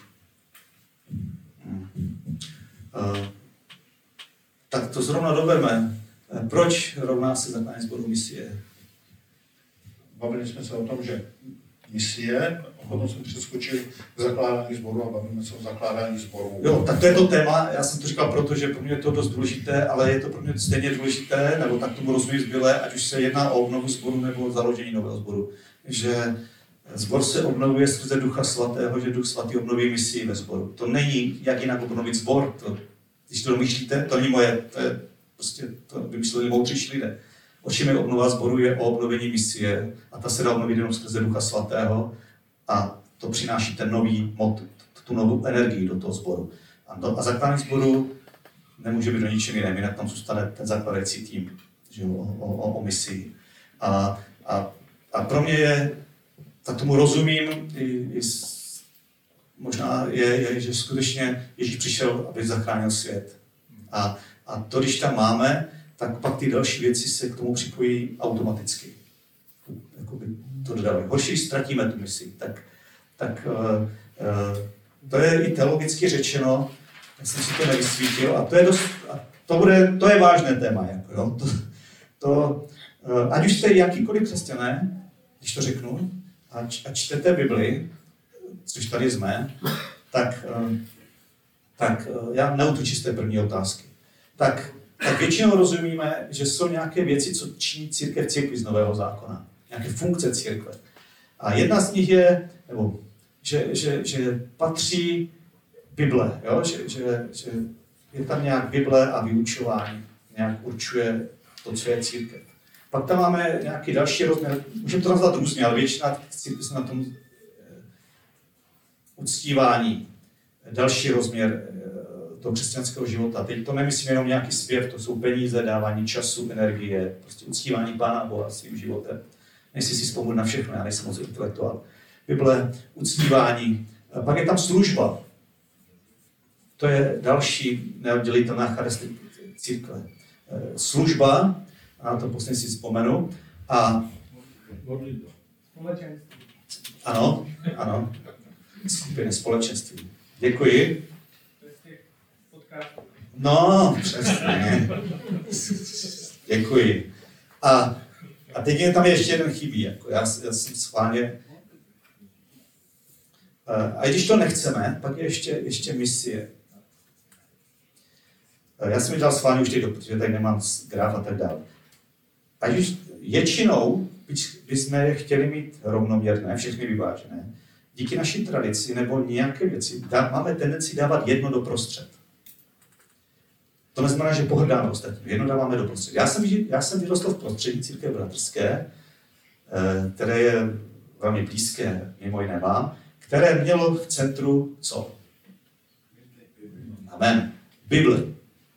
[SPEAKER 1] Tak to zrovna doberme. Proč rovná se zakládání sborů misie?
[SPEAKER 8] Bavili jsme se o tom, že misie, a potom jsme přeskočili k zakládání sboru a bavíme se o zakládání sboru.
[SPEAKER 1] Jo, tak to je to téma, já jsem to říkal proto, že pro mě je to dost důležité, ale je to pro mě stejně důležité, nebo tak tomu rozumím zbylé, ať už se jedná o obnovu sboru nebo o založení nového sboru. Že Sbor se obnovuje skrze Ducha Svatého, že Duch Svatý obnoví misii ve sboru. To není, jak jinak obnovit sbor. Když to domýšlíte, to není moje, to je prostě, to vymysleli moudřejší lidé. O čem je obnova sboru, je o obnovení misie a ta se dá obnovit jenom skrze Ducha Svatého a to přináší ten nový mod, tu novou energii do toho sboru. A zakládání sboru nemůže být do ničem jiném, jinak tam zůstane ten zakladající tým, že o misii. A pro mě je, tak tomu rozumím, možná je, že skutečně Ježíš přišel, aby zachránil svět. A to, když tam máme, tak pak ty další věci se k tomu připojí automaticky. Jakoby to dodávají. Horší, když ztratíme tu misi, tak to je i teologicky řečeno, tak jsem si to nevysvítil, a to je vážné téma. Jako, jo? Ať už jste jakýkoliv křesťané, když to řeknu, a čtete Bibli, což tady jsme, tak já neutučím z té první otázky. Tak většinou rozumíme, že jsou nějaké věci, co činí církev z Nového zákona. Nějaké funkce církve. A jedna z nich je, nebo, že patří Bible, jo? Že je tam nějak Bible a vyučování. Nějak určuje to, co je církev. Pak tam máme nějaký další rozměr, můžeme to nazvat různě, ale většina církve se na tom uctívání. Další rozměr toho křesťanského života. Teď to nemyslím jenom nějaký zpěv, to jsou peníze, dávání času, energie, prostě uctívání Pána Boha svým životem. Nechci si vzpomenout na všechno, já nejsem moc intelektuál. Bible, uctívání. Pak je tam služba. To je další neoddělitelná charakteristika církve. Služba, a na to posledně si vzpomenu, a ano, skupiny společenství. Děkuji. No, přesně. Děkuji. A teď je tam ještě jeden chybí. Jako já jsem schválně. A když to nechceme, pak je ještě misie. Já jsem ji dal schválně už teď, protože tady nemám graf a tak dále. A když většinou bychom je chtěli mít rovnoměrné, všechny vyvážené, díky naší tradici nebo nějaké věci máme tendenci dávat jedno doprostřed. To neznamená, že pohrdáme ostatním, jedno dáváme doprostřed. Já jsem vyrostl v prostředí církve bratrské, které je velmi blízké, mimo jiné vám, které mělo v centru co? Amen. Bibli.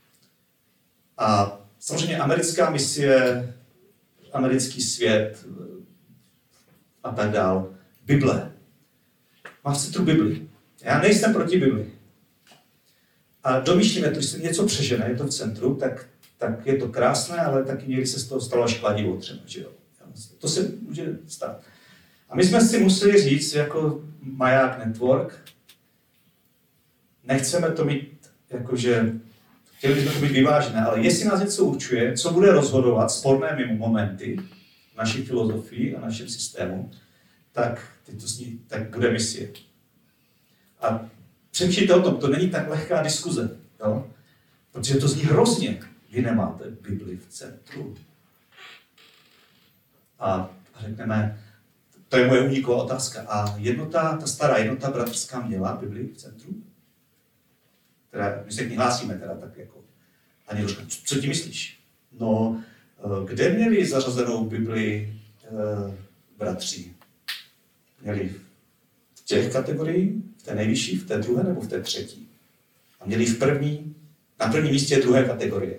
[SPEAKER 1] A samozřejmě americká misie, americký svět a tak dál. Bible. Má v centru Bibli. Já nejsem proti Bibli. A domýšlíme, když se něco přežene, je to v centru, tak je to krásné, ale taky někdy se z toho stalo až kladivo třeba. Že jo? To se může stát. A my jsme si museli říct, jako Maják Network, nechceme to mít, jakože chtěli bychom to být vyvážené, ale jestli nás něco určuje, co bude rozhodovat sporné momenty v naší filozofii a našem systému, tak bude misie. A přemýšlejte o tom, to není tak lehká diskuze, jo? Protože to zní hrozně. Vy nemáte Bibli v centru. A řekneme, to je moje uniková otázka. A ta stará jednota bratrská měla Bibli v centru? Teda, my se k ní hlásíme teda tak jako. A někdo říká, co ti myslíš? No, kde měli zařazenou Bibli bratři? Měli v těch kategoriích, v té nejvyšší, v té druhé nebo v té třetí? A měli na prvním místě druhé kategorie.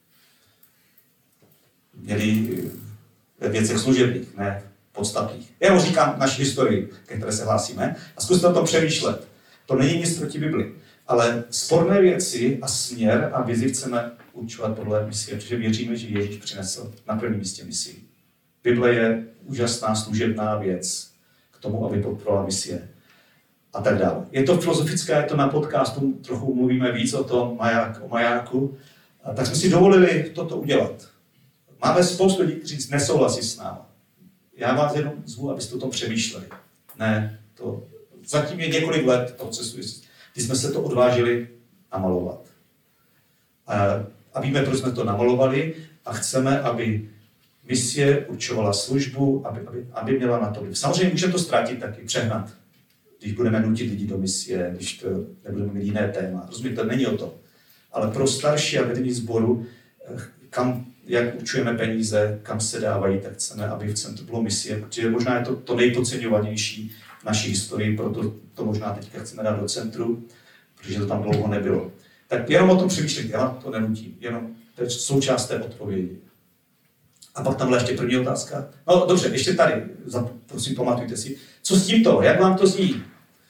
[SPEAKER 1] Měli ve věcech služebných, ne podstatných. Já mu říkám naši historii, ke které se hlásíme, a zkuste o tom přemýšlet. To není nic proti Bibli. Ale sporné věci a směr a vizi chceme určovat podle misie, protože věříme, že Ježíš přinesl na prvním místě misii. Bible je úžasná služebná věc k tomu, aby podporovala misie. A tak dále. Je to filozofické, je to na podcastu, trochu mluvíme víc o tom, o majáku. A tak jsme si dovolili toto udělat. Máme spoustu lidí, kteří nesouhlasí s námi. Já vás jenom zvu, abyste o tom přemýšleli. Ne, to zatím je několik let procesu, kdy jsme se to odvážili namalovat. A víme, proč jsme to namalovali a chceme, aby misie určovala službu, aby měla na to vliv. Samozřejmě můžeme to ztratit taky, přehnat, když budeme nutit lidi do misie, když to nebudeme mít jiné téma. Rozumíte, není o to. Ale pro starší a vedení sboru, jak určujeme peníze, kam se dávají, tak chceme, aby v centru bylo misie, protože možná je to nejpodceňovanější v naší historii, proto to možná teďka chceme dát do centru, protože to tam dlouho nebylo. Tak jenom o tom přemýšlejte, já to nenutím, jenom to je součást té odpovědi. A pak tam byla ještě první otázka. No dobře, ještě tady, prosím, pamatujte si. Co s tímto? Jak vám to zní?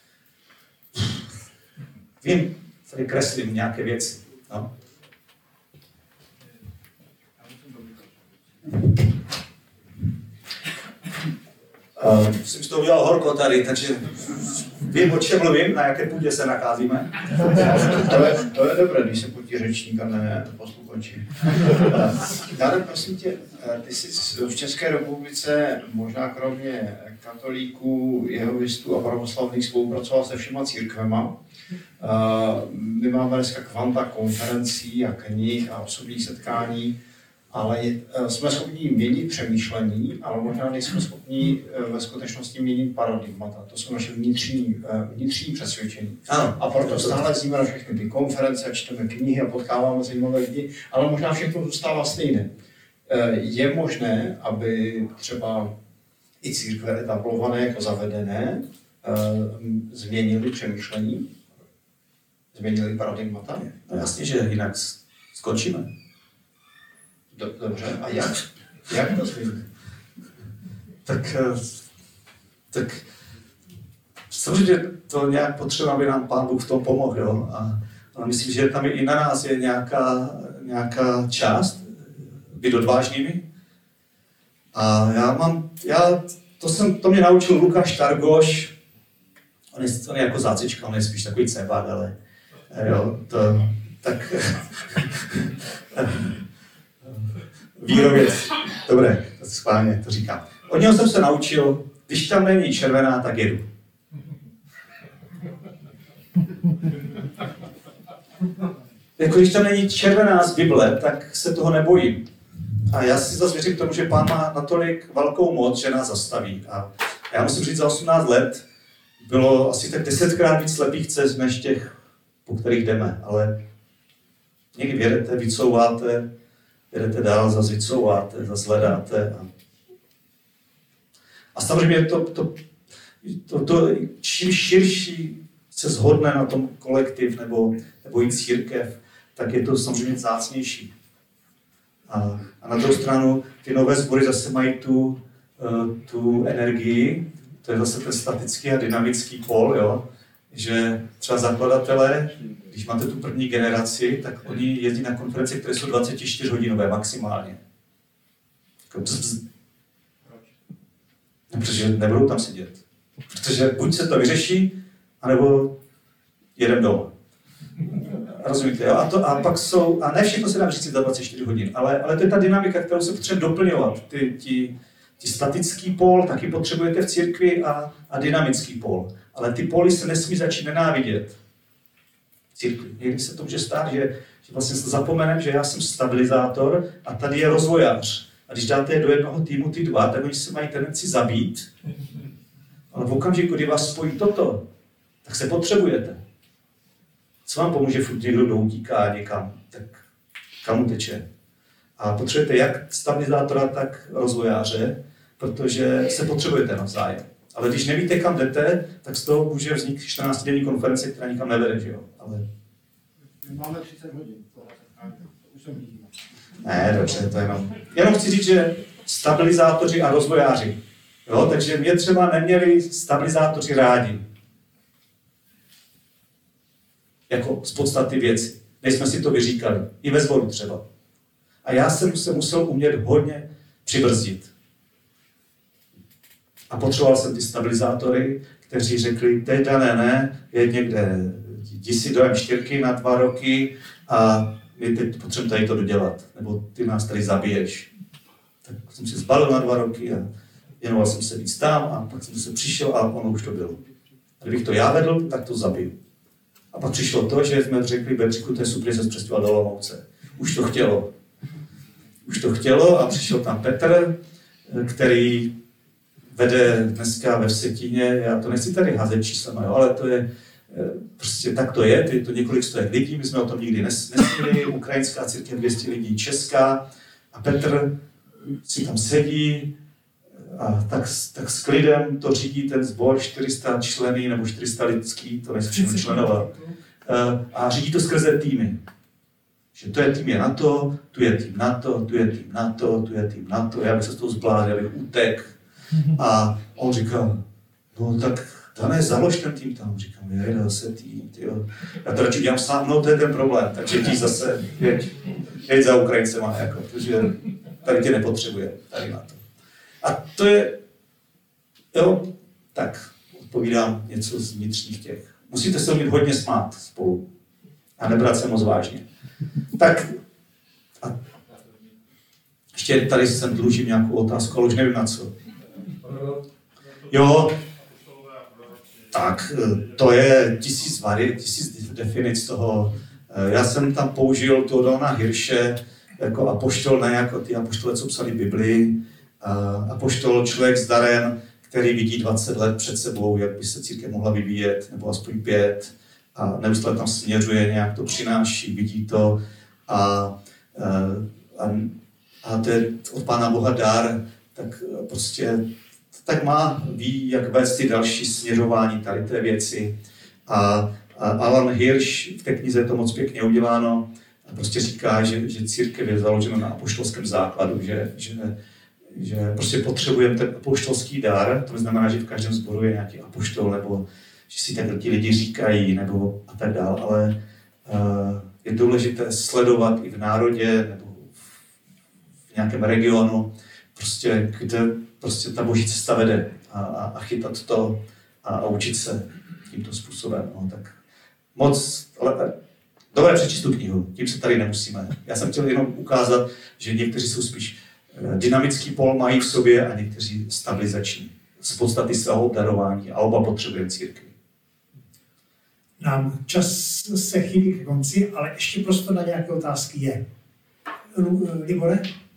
[SPEAKER 1] Vím, tady kreslím nějaké věci. No. Jsem z toho udělal horko tady, takže vím, o čem mluvím, na jaké půdě se nacházíme.
[SPEAKER 5] To je dobré, když se potí řečník a ne posluchači. Dále, prosím tě, ty jsi v České republice, možná kromě katolíků, jehovistů a pravoslavných, spolupracoval se všema církvema. My máme dneska kvanta konferencí a knih a osobních setkání, ale jsme schopni měnit přemýšlení, ale možná nejsme schopni ve skutečnosti měnit paradigmata. To jsou naše vnitřní přesvědčení. A proto stále jezdíme na všechny ty konference, čteme knihy a potkáváme zajímavé lidi, ale možná všechno zůstává stejné. Je možné, aby třeba i církve etablované jako zavedené změnili přemýšlení? Změnili paradigmata?
[SPEAKER 1] No jasně, že jinak skončíme.
[SPEAKER 5] Dobře, a jak? Jak to změnit?
[SPEAKER 1] Tak samozřejmě to nějak potřeba, aby nám Pán Bůh v tom pomohl. Jo? A myslím, že tam i na nás je nějaká část být odvážnými. A to mě naučil Lukáš Targoš. On je jako zácička, on je spíš takový cebák, ale jo, tak výrověc. Dobré, to schválně to říkám. Od něho jsem se naučil, když tam není červená, tak jedu. Jako když tam není červená z Bible, tak se toho nebojím. A já si zase věřím k tomu, že Pán má natolik velkou moc, že nás zastaví. A já musím říct, za 18 let bylo asi tak 10krát víc slepých cest, než těch, po kterých jdeme. Ale někdy vědete, vycouváte, jedete dál, zase vycouváte, zase hledáte. A samozřejmě čím širší se shodne na tom kolektiv nebo i církev, tak je to samozřejmě vzácnější. A na druhou stranu ty nové sbory zase mají tu energii, to je zase ten statický a dynamický pól, jo? Že třeba zakladatelé, když máte tu první generaci, tak oni jezdí na konference, které jsou 24hodinové maximálně. Protože nebudou tam sedět. Protože buď se to vyřeší, anebo jedem domů. Rozumíte, jo? A pak a ne všechno se dá říct za 24 hodin, ale to je ta dynamika, kterou se potřebuje doplňovat. Ty statický pól taky potřebujete v církvi a dynamický pól. Ale ty póly se nesmí začít nenávidět v církvi. Někdy se to může stát, že vlastně zapomenem, že já jsem stabilizátor a tady je rozvojář. A když dáte do jednoho týmu ty dva, tak oni se mají tendenci zabít. Ale v okamžiku, kdy vás spojí toto, tak se potřebujete. Co vám pomůže, furt někdo doutíká někam, tak kam uteče? A potřebujete jak stabilizátora, tak rozvojáře, protože se potřebujete navzájem. Ale když nevíte, kam jdete, tak z toho může vzniknout 14denní konference, která nikam nevede, že jo? Ale...
[SPEAKER 8] Máme 30 hodin. Už jsem viděl.
[SPEAKER 1] Ne, dobře, to jenom chci říct, že stabilizátoři a rozvojáři. Jo? Takže mě třeba neměli stabilizátoři rádi. Jako z podstaty věci. Než jsme si to vyříkali. I ve sboru třeba. A já jsem se musel umět hodně přibrzdit. A potřeboval jsem ty stabilizátory, kteří řekli, teda ne, je někde, jdi si do M4 na 2 roky a my teď potřebujeme tady to dodělat, nebo ty nás tady zabiješ. Tak jsem si zbalil na 2 roky a věnoval jsem se víc tam a pak jsem se přišel a ono už to bylo. A kdybych to já vedl, tak to zabiju. A pak přišlo to, že jsme řekli, Bedřichu, to je super, že se přestěhoval do Olomouce. Už to chtělo. už to chtělo a přišel tam Petr, který vede dneska ve Vsetíně, já to nechci tady házet číslama, jo, ale to je, prostě tak to je to několik stovek lidí, my jsme o tom nikdy nesměli, ukrajinská církev 200 lidí, česká, a Petr si tam sedí a tak s klidem to řídí ten sbor 400 členy nebo 400 lidský, to nejsou všechno členové, a řídí to skrze týmy. Že to je tým je na to, tu je tým na to, tu je tým na to, tu je tým na to, já bych se z toho zbláznil, abych utek. A on říkal, no tak Dané, založ ten tým tam. Říkám, je zase tým, tyjo. Já to radši dělám sám, no to je ten problém, takže ti zase jeď za Ukrajincema, jako, protože tady tě nepotřebuje, tady na to. A to je, jo, tak odpovídám něco z vnitřních těch. Musíte se umět hodně smát spolu a nebrat se moc vážně. Tak a ještě tady jsem dlužím nějakou otázku, ale už nevím na co. Jo, tak to je 1000 definic toho. Já jsem tam použil to Dona Hirše jako apoštol, ne jako ty apoštole, co psali Biblii. Apoštol, člověk s darem, který vidí 20 let před sebou, jak by se církev mohla vyvíjet, nebo aspoň 5. A neustále tam směřuje, nějak to přináší, vidí to. A to je od Pána Boha dar, tak prostě tak ví, jak vést ty další směřování tady té věci. A Alan Hirsch v té knize je to moc pěkně uděláno. Prostě říká, že církev je založena na apoštolském základu, že prostě potřebujeme ten apoštolský dar, to znamená, že v každém sboru je nějaký apoštol, nebo že si tak ti lidi říkají, nebo a tak dále, ale je důležité sledovat i v národě, nebo v nějakém regionu, prostě, kde prostě ta boží cesta vede a chytat to a učit se tímto způsobem. No, tak moc, ale dobré přečíst tu knihu, tím se tady nemusíme. Já jsem chtěl jenom ukázat, že někteří jsou spíš dynamický pol mají v sobě a někteří stabilizační. Z podstaty svého obdarování a oba potřebujeme církvi.
[SPEAKER 7] Nám čas se chýlí k konci, ale ještě prostor na nějaké otázky je. Libore?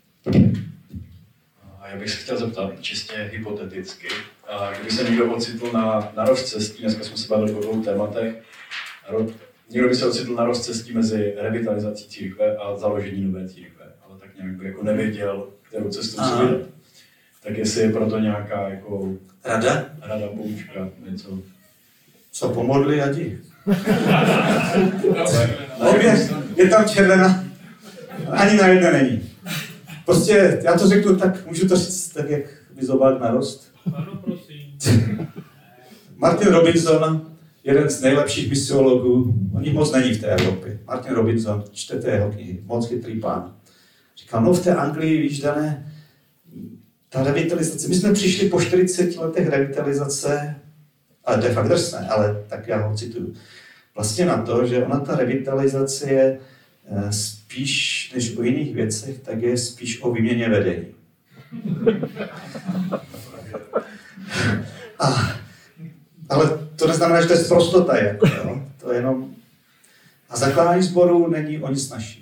[SPEAKER 9] Já bych se chtěl zeptat čistě hypoteticky. Kdyby se někdo ocitl na rozcestí, dneska jsme se bavili o 2 tématech, někdo by se ocitl na rozcestí mezi revitalizací církve a založením nové církve, ale tak nějak by jako nevěděl, kterou cestu se vydat. Tak jestli je proto nějaká jako
[SPEAKER 1] rada,
[SPEAKER 9] poučka, něco.
[SPEAKER 1] Co pomodli a jdi. Je tam červená. Ani na jedné není. Prostě, já to řeknu tak, můžu to říct tak, jak vyzobal na rost.
[SPEAKER 10] Ano, prosím.
[SPEAKER 1] Martin Robinson, jeden z nejlepších misiologů, on jich moc není v té Evropě. Martin Robinson, čtete jeho knihy, moc chytrý pán. Říkal, no v té Anglii, víš, Dané, ta revitalizace, my jsme přišli po 40 letech revitalizace, ale to je fakt drsné, ale tak já ho cituju. Vlastně na to, že ona ta revitalizace je spíš než o jiných věcech, tak je spíš o výměně vedení. Ale to neznamená, že to je sprostota, jako, jo? To je jenom... A zakládání sboru není o nic snažší.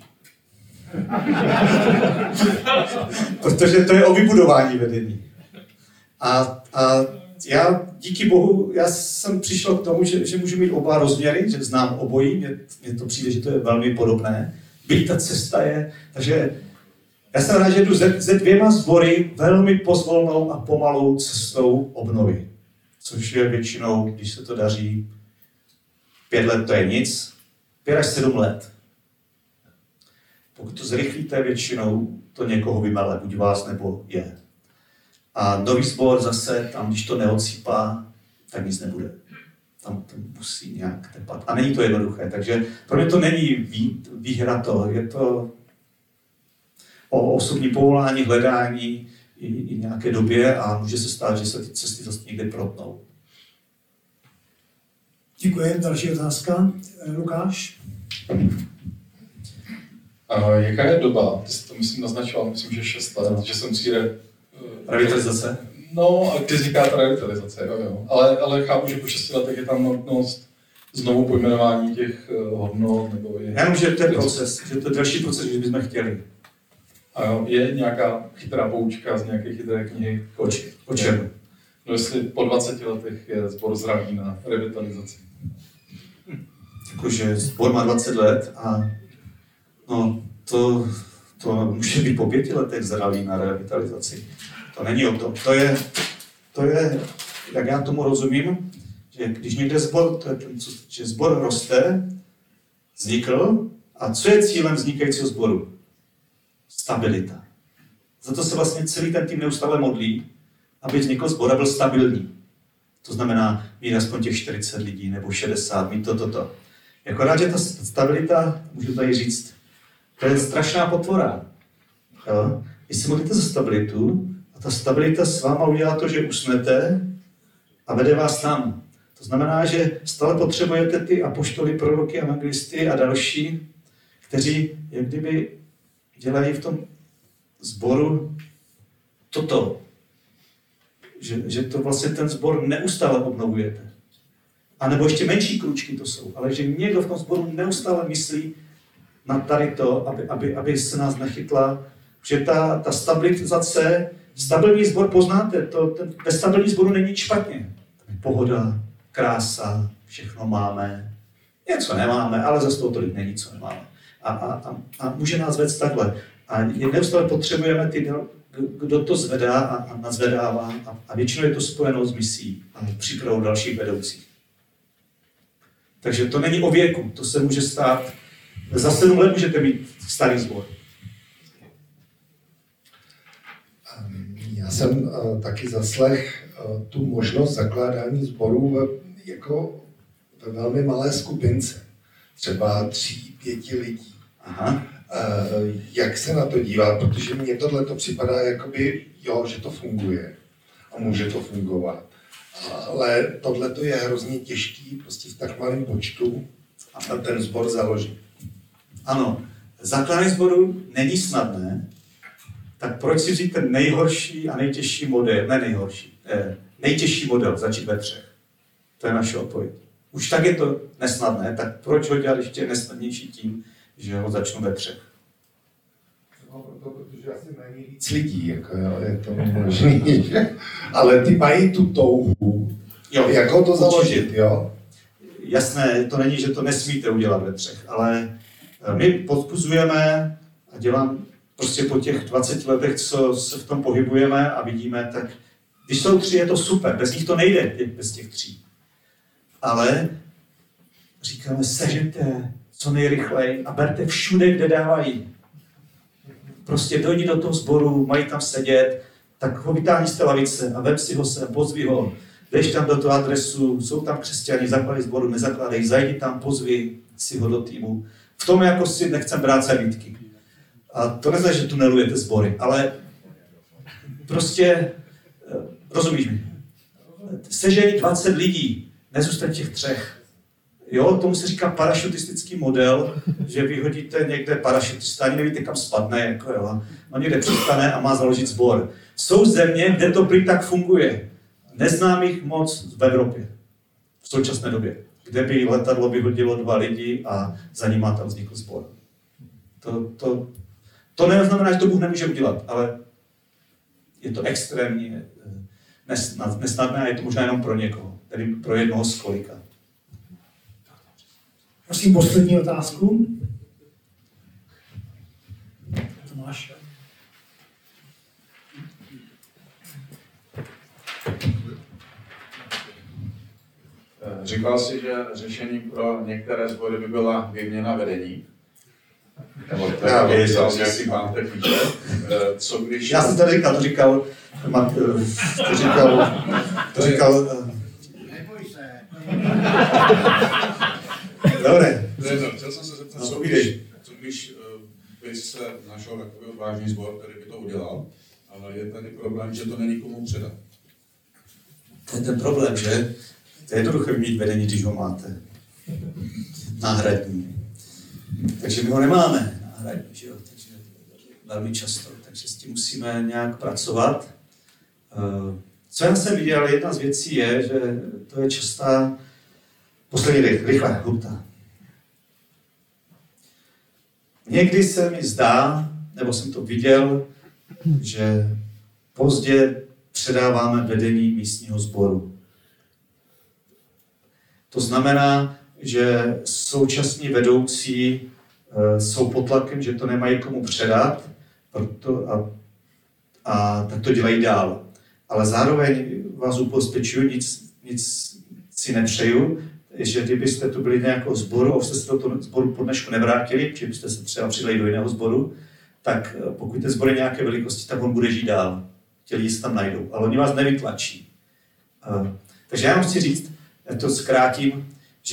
[SPEAKER 1] Protože to je o vybudování vedení. A já, díky Bohu, já jsem přišel k tomu, že můžu mít oba rozměry, že znám obojí, mně to přijde, že to je velmi podobné. Byť ta cesta je, takže já jsem rád, že jdu se 2 sbory velmi pozvolnou a pomalou cestou obnovy. Což je většinou, když se to daří, 5 let to je nic, 5 až 7 let. Pokud to zrychlíte, většinou to někoho vymele, buď vás nebo je. A nový sbor zase, tam když to neocípá, tak nic nebude. Tam to musí nějak tepat. A není to jednoduché, takže pro mě to není výhra to, je to o osobní povolání, hledání i nějaké době a může se stát, že se ty cesty zase někde protnou.
[SPEAKER 7] Děkuji. Další otázka. Lukáš?
[SPEAKER 11] Jaká je doba? Ty jsi to myslím naznačoval, myslím, že 6 let, že se musí
[SPEAKER 1] revitalizace?
[SPEAKER 11] No, a ty říká ta revitalizace, jo. Ale chápu, že po 6 letech je tam nutnost znovu pojmenování těch hodnot, nebo je...
[SPEAKER 1] Já vím, že to je proces, že to je další proces, když bychom chtěli.
[SPEAKER 11] A jo, je nějaká chytrá poučka z nějaké chytré knihy?
[SPEAKER 1] O čem?
[SPEAKER 11] No jestli po 20 letech je sbor zralý na revitalizaci.
[SPEAKER 1] Jakože sbor má 20 let a no, to může být po 5 letech zralý na revitalizaci. To není o tom. To je, jak já tomu rozumím, že když někde sbor roste, vznikl, a co je cílem vznikajícího sboru? Stabilita. Za to se vlastně celý ten tým neustále modlí, aby vznikl sbor a byl stabilní. To znamená mít aspoň těch 40 lidí nebo 60, mít to. Akorát, že ta stabilita, můžu tady říct, to je strašná potvora. Jo? Když se modlíte za stabilitu, a ta stabilita s váma udělá to, že usnete a vede vás tam. To znamená, že stále potřebujete ty apoštoly, proroky, evangelisty a další, kteří jak kdyby dělají v tom sboru toto. Že to vlastně ten sbor neustále obnovujete. A nebo ještě menší kručky to jsou, ale že někdo v tom sboru neustále myslí na tady to, aby se nás nechytla, že ta stabilizace, stabilní sbor poznáte, ve stabilní sboru není nic špatně. Pohoda, krása, všechno máme, něco nemáme, ale zase toho tolik není, co nemáme. A může nás vést takhle. A neustále potřebujeme ty, kdo to zvedá a nazvedává a většinou je to spojeno s misí a přípravou dalších vedoucích. Takže to není o věku, to se může stát. Za 7 let můžete mít starý sbor.
[SPEAKER 12] Já jsem taky zaslech tu možnost zakládání sborů jako ve velmi malé skupince. Třeba 3-5 lidí.
[SPEAKER 1] Aha.
[SPEAKER 12] Jak se na to dívá? Protože mně tohle to připadá jakoby, jo, že to funguje a může to fungovat. Ale tohle to je hrozně těžký, prostě v tak malém počtu a ten sbor založit.
[SPEAKER 1] Ano, zakládání sboru není snadné, tak proč si vzít ten nejhorší a nejtěžší model, nejtěžší model, začít ve 3. To je naše odpověď. Už tak je to nesnadné, tak proč ho dělat ještě nesnadnější tím, že ho začnu ve 3?
[SPEAKER 12] No, protože asi není víc lidí, jako jo, je to možný, ale ty mají tu touhu,
[SPEAKER 1] jo,
[SPEAKER 12] jako to založit, jo?
[SPEAKER 1] Jasné, to není, že to nesmíte udělat ve 3, ale my povzbuzujeme a dělám prostě po těch 20 letech, co se v tom pohybujeme a vidíme, tak když jsou 3, je to super, bez nich to nejde, bez těch 3. Ale říkáme, sežente co nejrychleji a berte všude, kde dávají. Prostě dojdi do toho sboru, mají tam sedět, tak ho vytáhni z té lavice a vem si ho sem, pozvi ho, jdeš tam do toho adresu, jsou tam křesťani, zakladají sboru, nezakládají, zajdi tam, pozvi si ho do týmu. V tom jako si nechcem brát servítky. A to neznamená, že tunelujete sbory, ale prostě, rozumíš mi, sežení 20 lidí, nezůstaň těch 3. Jo, tomu se říká parašutistický model, že vyhodíte někde parašutista, ani nevíte, kam spadne, jako jo. On někde přistane a má založit sbor. Jsou země, kde to prý tak funguje. Neznám jich moc v Evropě, v současné době, kde by letadlo vyhodilo 2 lidi a za nima tam vznikl sbor. To neznamená, že to Bůh nemůže udělat, ale je to extrémně nesnadné a je to možná jenom pro někoho, tedy pro jednoho z kolika.
[SPEAKER 7] Prosím, poslední otázku. Tomáš.
[SPEAKER 13] Říkal jsi, že řešením pro některé sbory by byla výměna vedení. Nebo to je nějaký pátek, co když...
[SPEAKER 1] Já jsem to říkal,
[SPEAKER 5] Neboj se.
[SPEAKER 1] Dobré.
[SPEAKER 13] Chtěl jsem se zeptat, co když by se našel takový odvážný sbor, který by to udělal, ale je tady problém, že to není komu předat.
[SPEAKER 1] To je ten problém, že? To je jednoduché mít vedení, když ho máte. Náhradní. Takže my ho nemáme náhradní, že jo? Takže velmi často. Takže s tím musíme nějak pracovat. Co já jsem viděl, jedna z věcí je, že to je častá... Poslední rychle, hluta. Někdy se mi zdá, nebo jsem to viděl, že pozdě předáváme vedení místního sboru. To znamená, že současní vedoucí jsou pod tlakem, že to nemají komu předat, a tak to dělají dál. Ale zároveň vás ubezpečuju, nic si nepřeju, že kdybyste tu byli nějakého sboru a jste se do toho sboru po dnešku nevrátili, či byste se třeba přidali do jiného sboru, tak pokud ten sbor je nějaké velikosti, tak on bude žít dál. Ti lidi se tam najdou, ale oni vás nevytlačí. Takže já vám chci říct, já to zkrátím,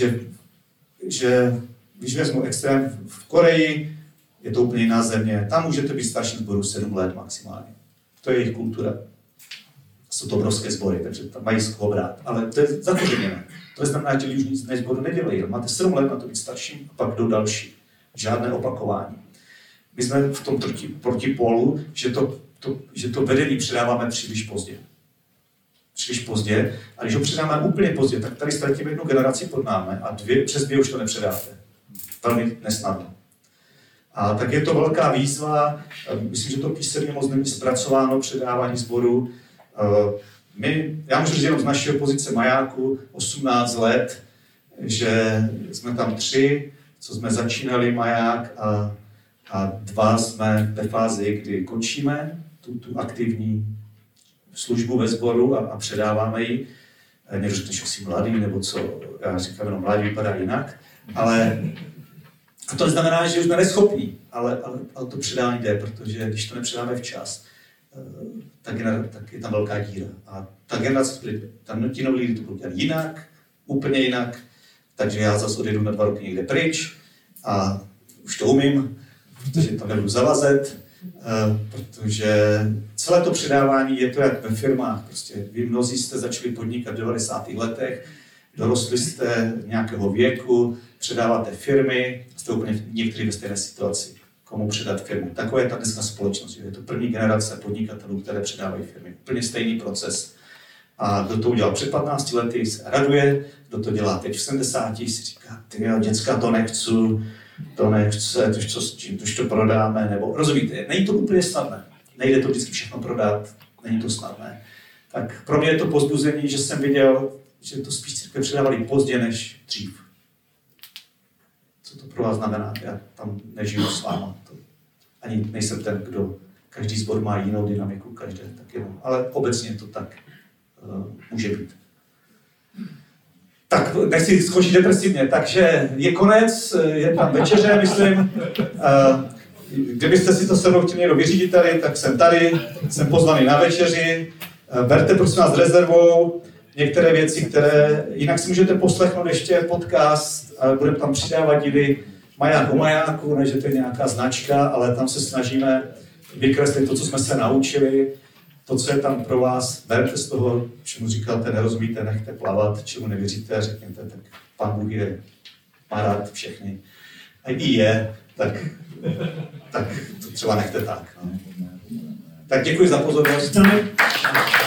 [SPEAKER 1] že když vezmu extrém v Koreji, je to úplně jiná země, tam můžete být starším sboru 7 let maximálně. To je jejich kultura. Jsou to obrovské sbory, takže tam mají z koho brát. Ale to je zakořeněné. To znamená, že už nic sboru nedělají. Máte 7 let na to být starším a pak jdou další. Žádné opakování. My jsme v tom protipólu, že to vedení předáváme příliš pozdě. A když ho předáváme úplně pozdě, tak tady ztratíme 1 generaci pod námi a přes 2 už to nepředáte. Velmi nesnadno. A tak je to velká výzva, myslím, že to písemně moc není zpracováno, předávání sboru. Já můžu říct jenom z naší pozice majáku 18 let, že jsme tam 3, co jsme začínali maják a 2 jsme ve fázi, kdy končíme tu aktivní službu ve sboru a předáváme ji. Neřekneš, že jsi mladý, nebo co, já říkám, jenom mladý vypadá jinak, ale a to neznamená, že už jsme neschopní, ale to předání jde, protože když to nepředáme včas, tak je tam velká díra. A ta generace, ti noví lidi to budou dělat jinak, úplně jinak, takže já zase odjedu na 2 roky někde pryč a už to umím, protože tam nebudu zavazet, protože celé to předávání je to jak ve firmách. Prostě vy mnozí jste začali podnikat v 90. letech, dorostli jste nějakého věku, předáváte firmy, jste úplně některý ve stejné situaci. Komu předat firmu. Takové je ta dneska společnost. Je to první generace podnikatelů, které předávají firmy. Úplně stejný proces. A kdo to udělal před 15 lety, se raduje, kdo to dělá teď v 70, si říká, děcka, to nechce, to s tím, to prodáme, nebo rozumíte, není to úplně snadné. Nejde to vždycky všechno prodat, není to snadné. Tak pro mě je to povzbuzení, že jsem viděl, že to spíš církve předávali pozdě než dřív. Co to pro vás znamená? Já tam nežiju s váma. Ani nejsem ten, kdo každý sbor má jinou dynamiku, každé tak jenom. Ale obecně to tak může být. Tak nechci skončit depresivně, takže je konec, je tam večeře, myslím. Kdybyste si to se mnou chtěli někdo vyřídit tady, tak jsem tady, jsem pozvaný na večeři. Berte prosím vás s rezervou některé věci, které jinak si můžete poslechnout ještě podcast, budeme tam přidávat díly maják o majáku, než je to nějaká značka, ale tam se snažíme vykreslit to, co jsme se naučili, to, co je tam pro vás, berte z toho, čemu říkáte, nerozumíte, nechte plavat, čemu nevěříte, řekněte, tak Pán Bůh má rád všechny. A i je, tak to třeba nechte tak. No. Tak děkuji za pozornost.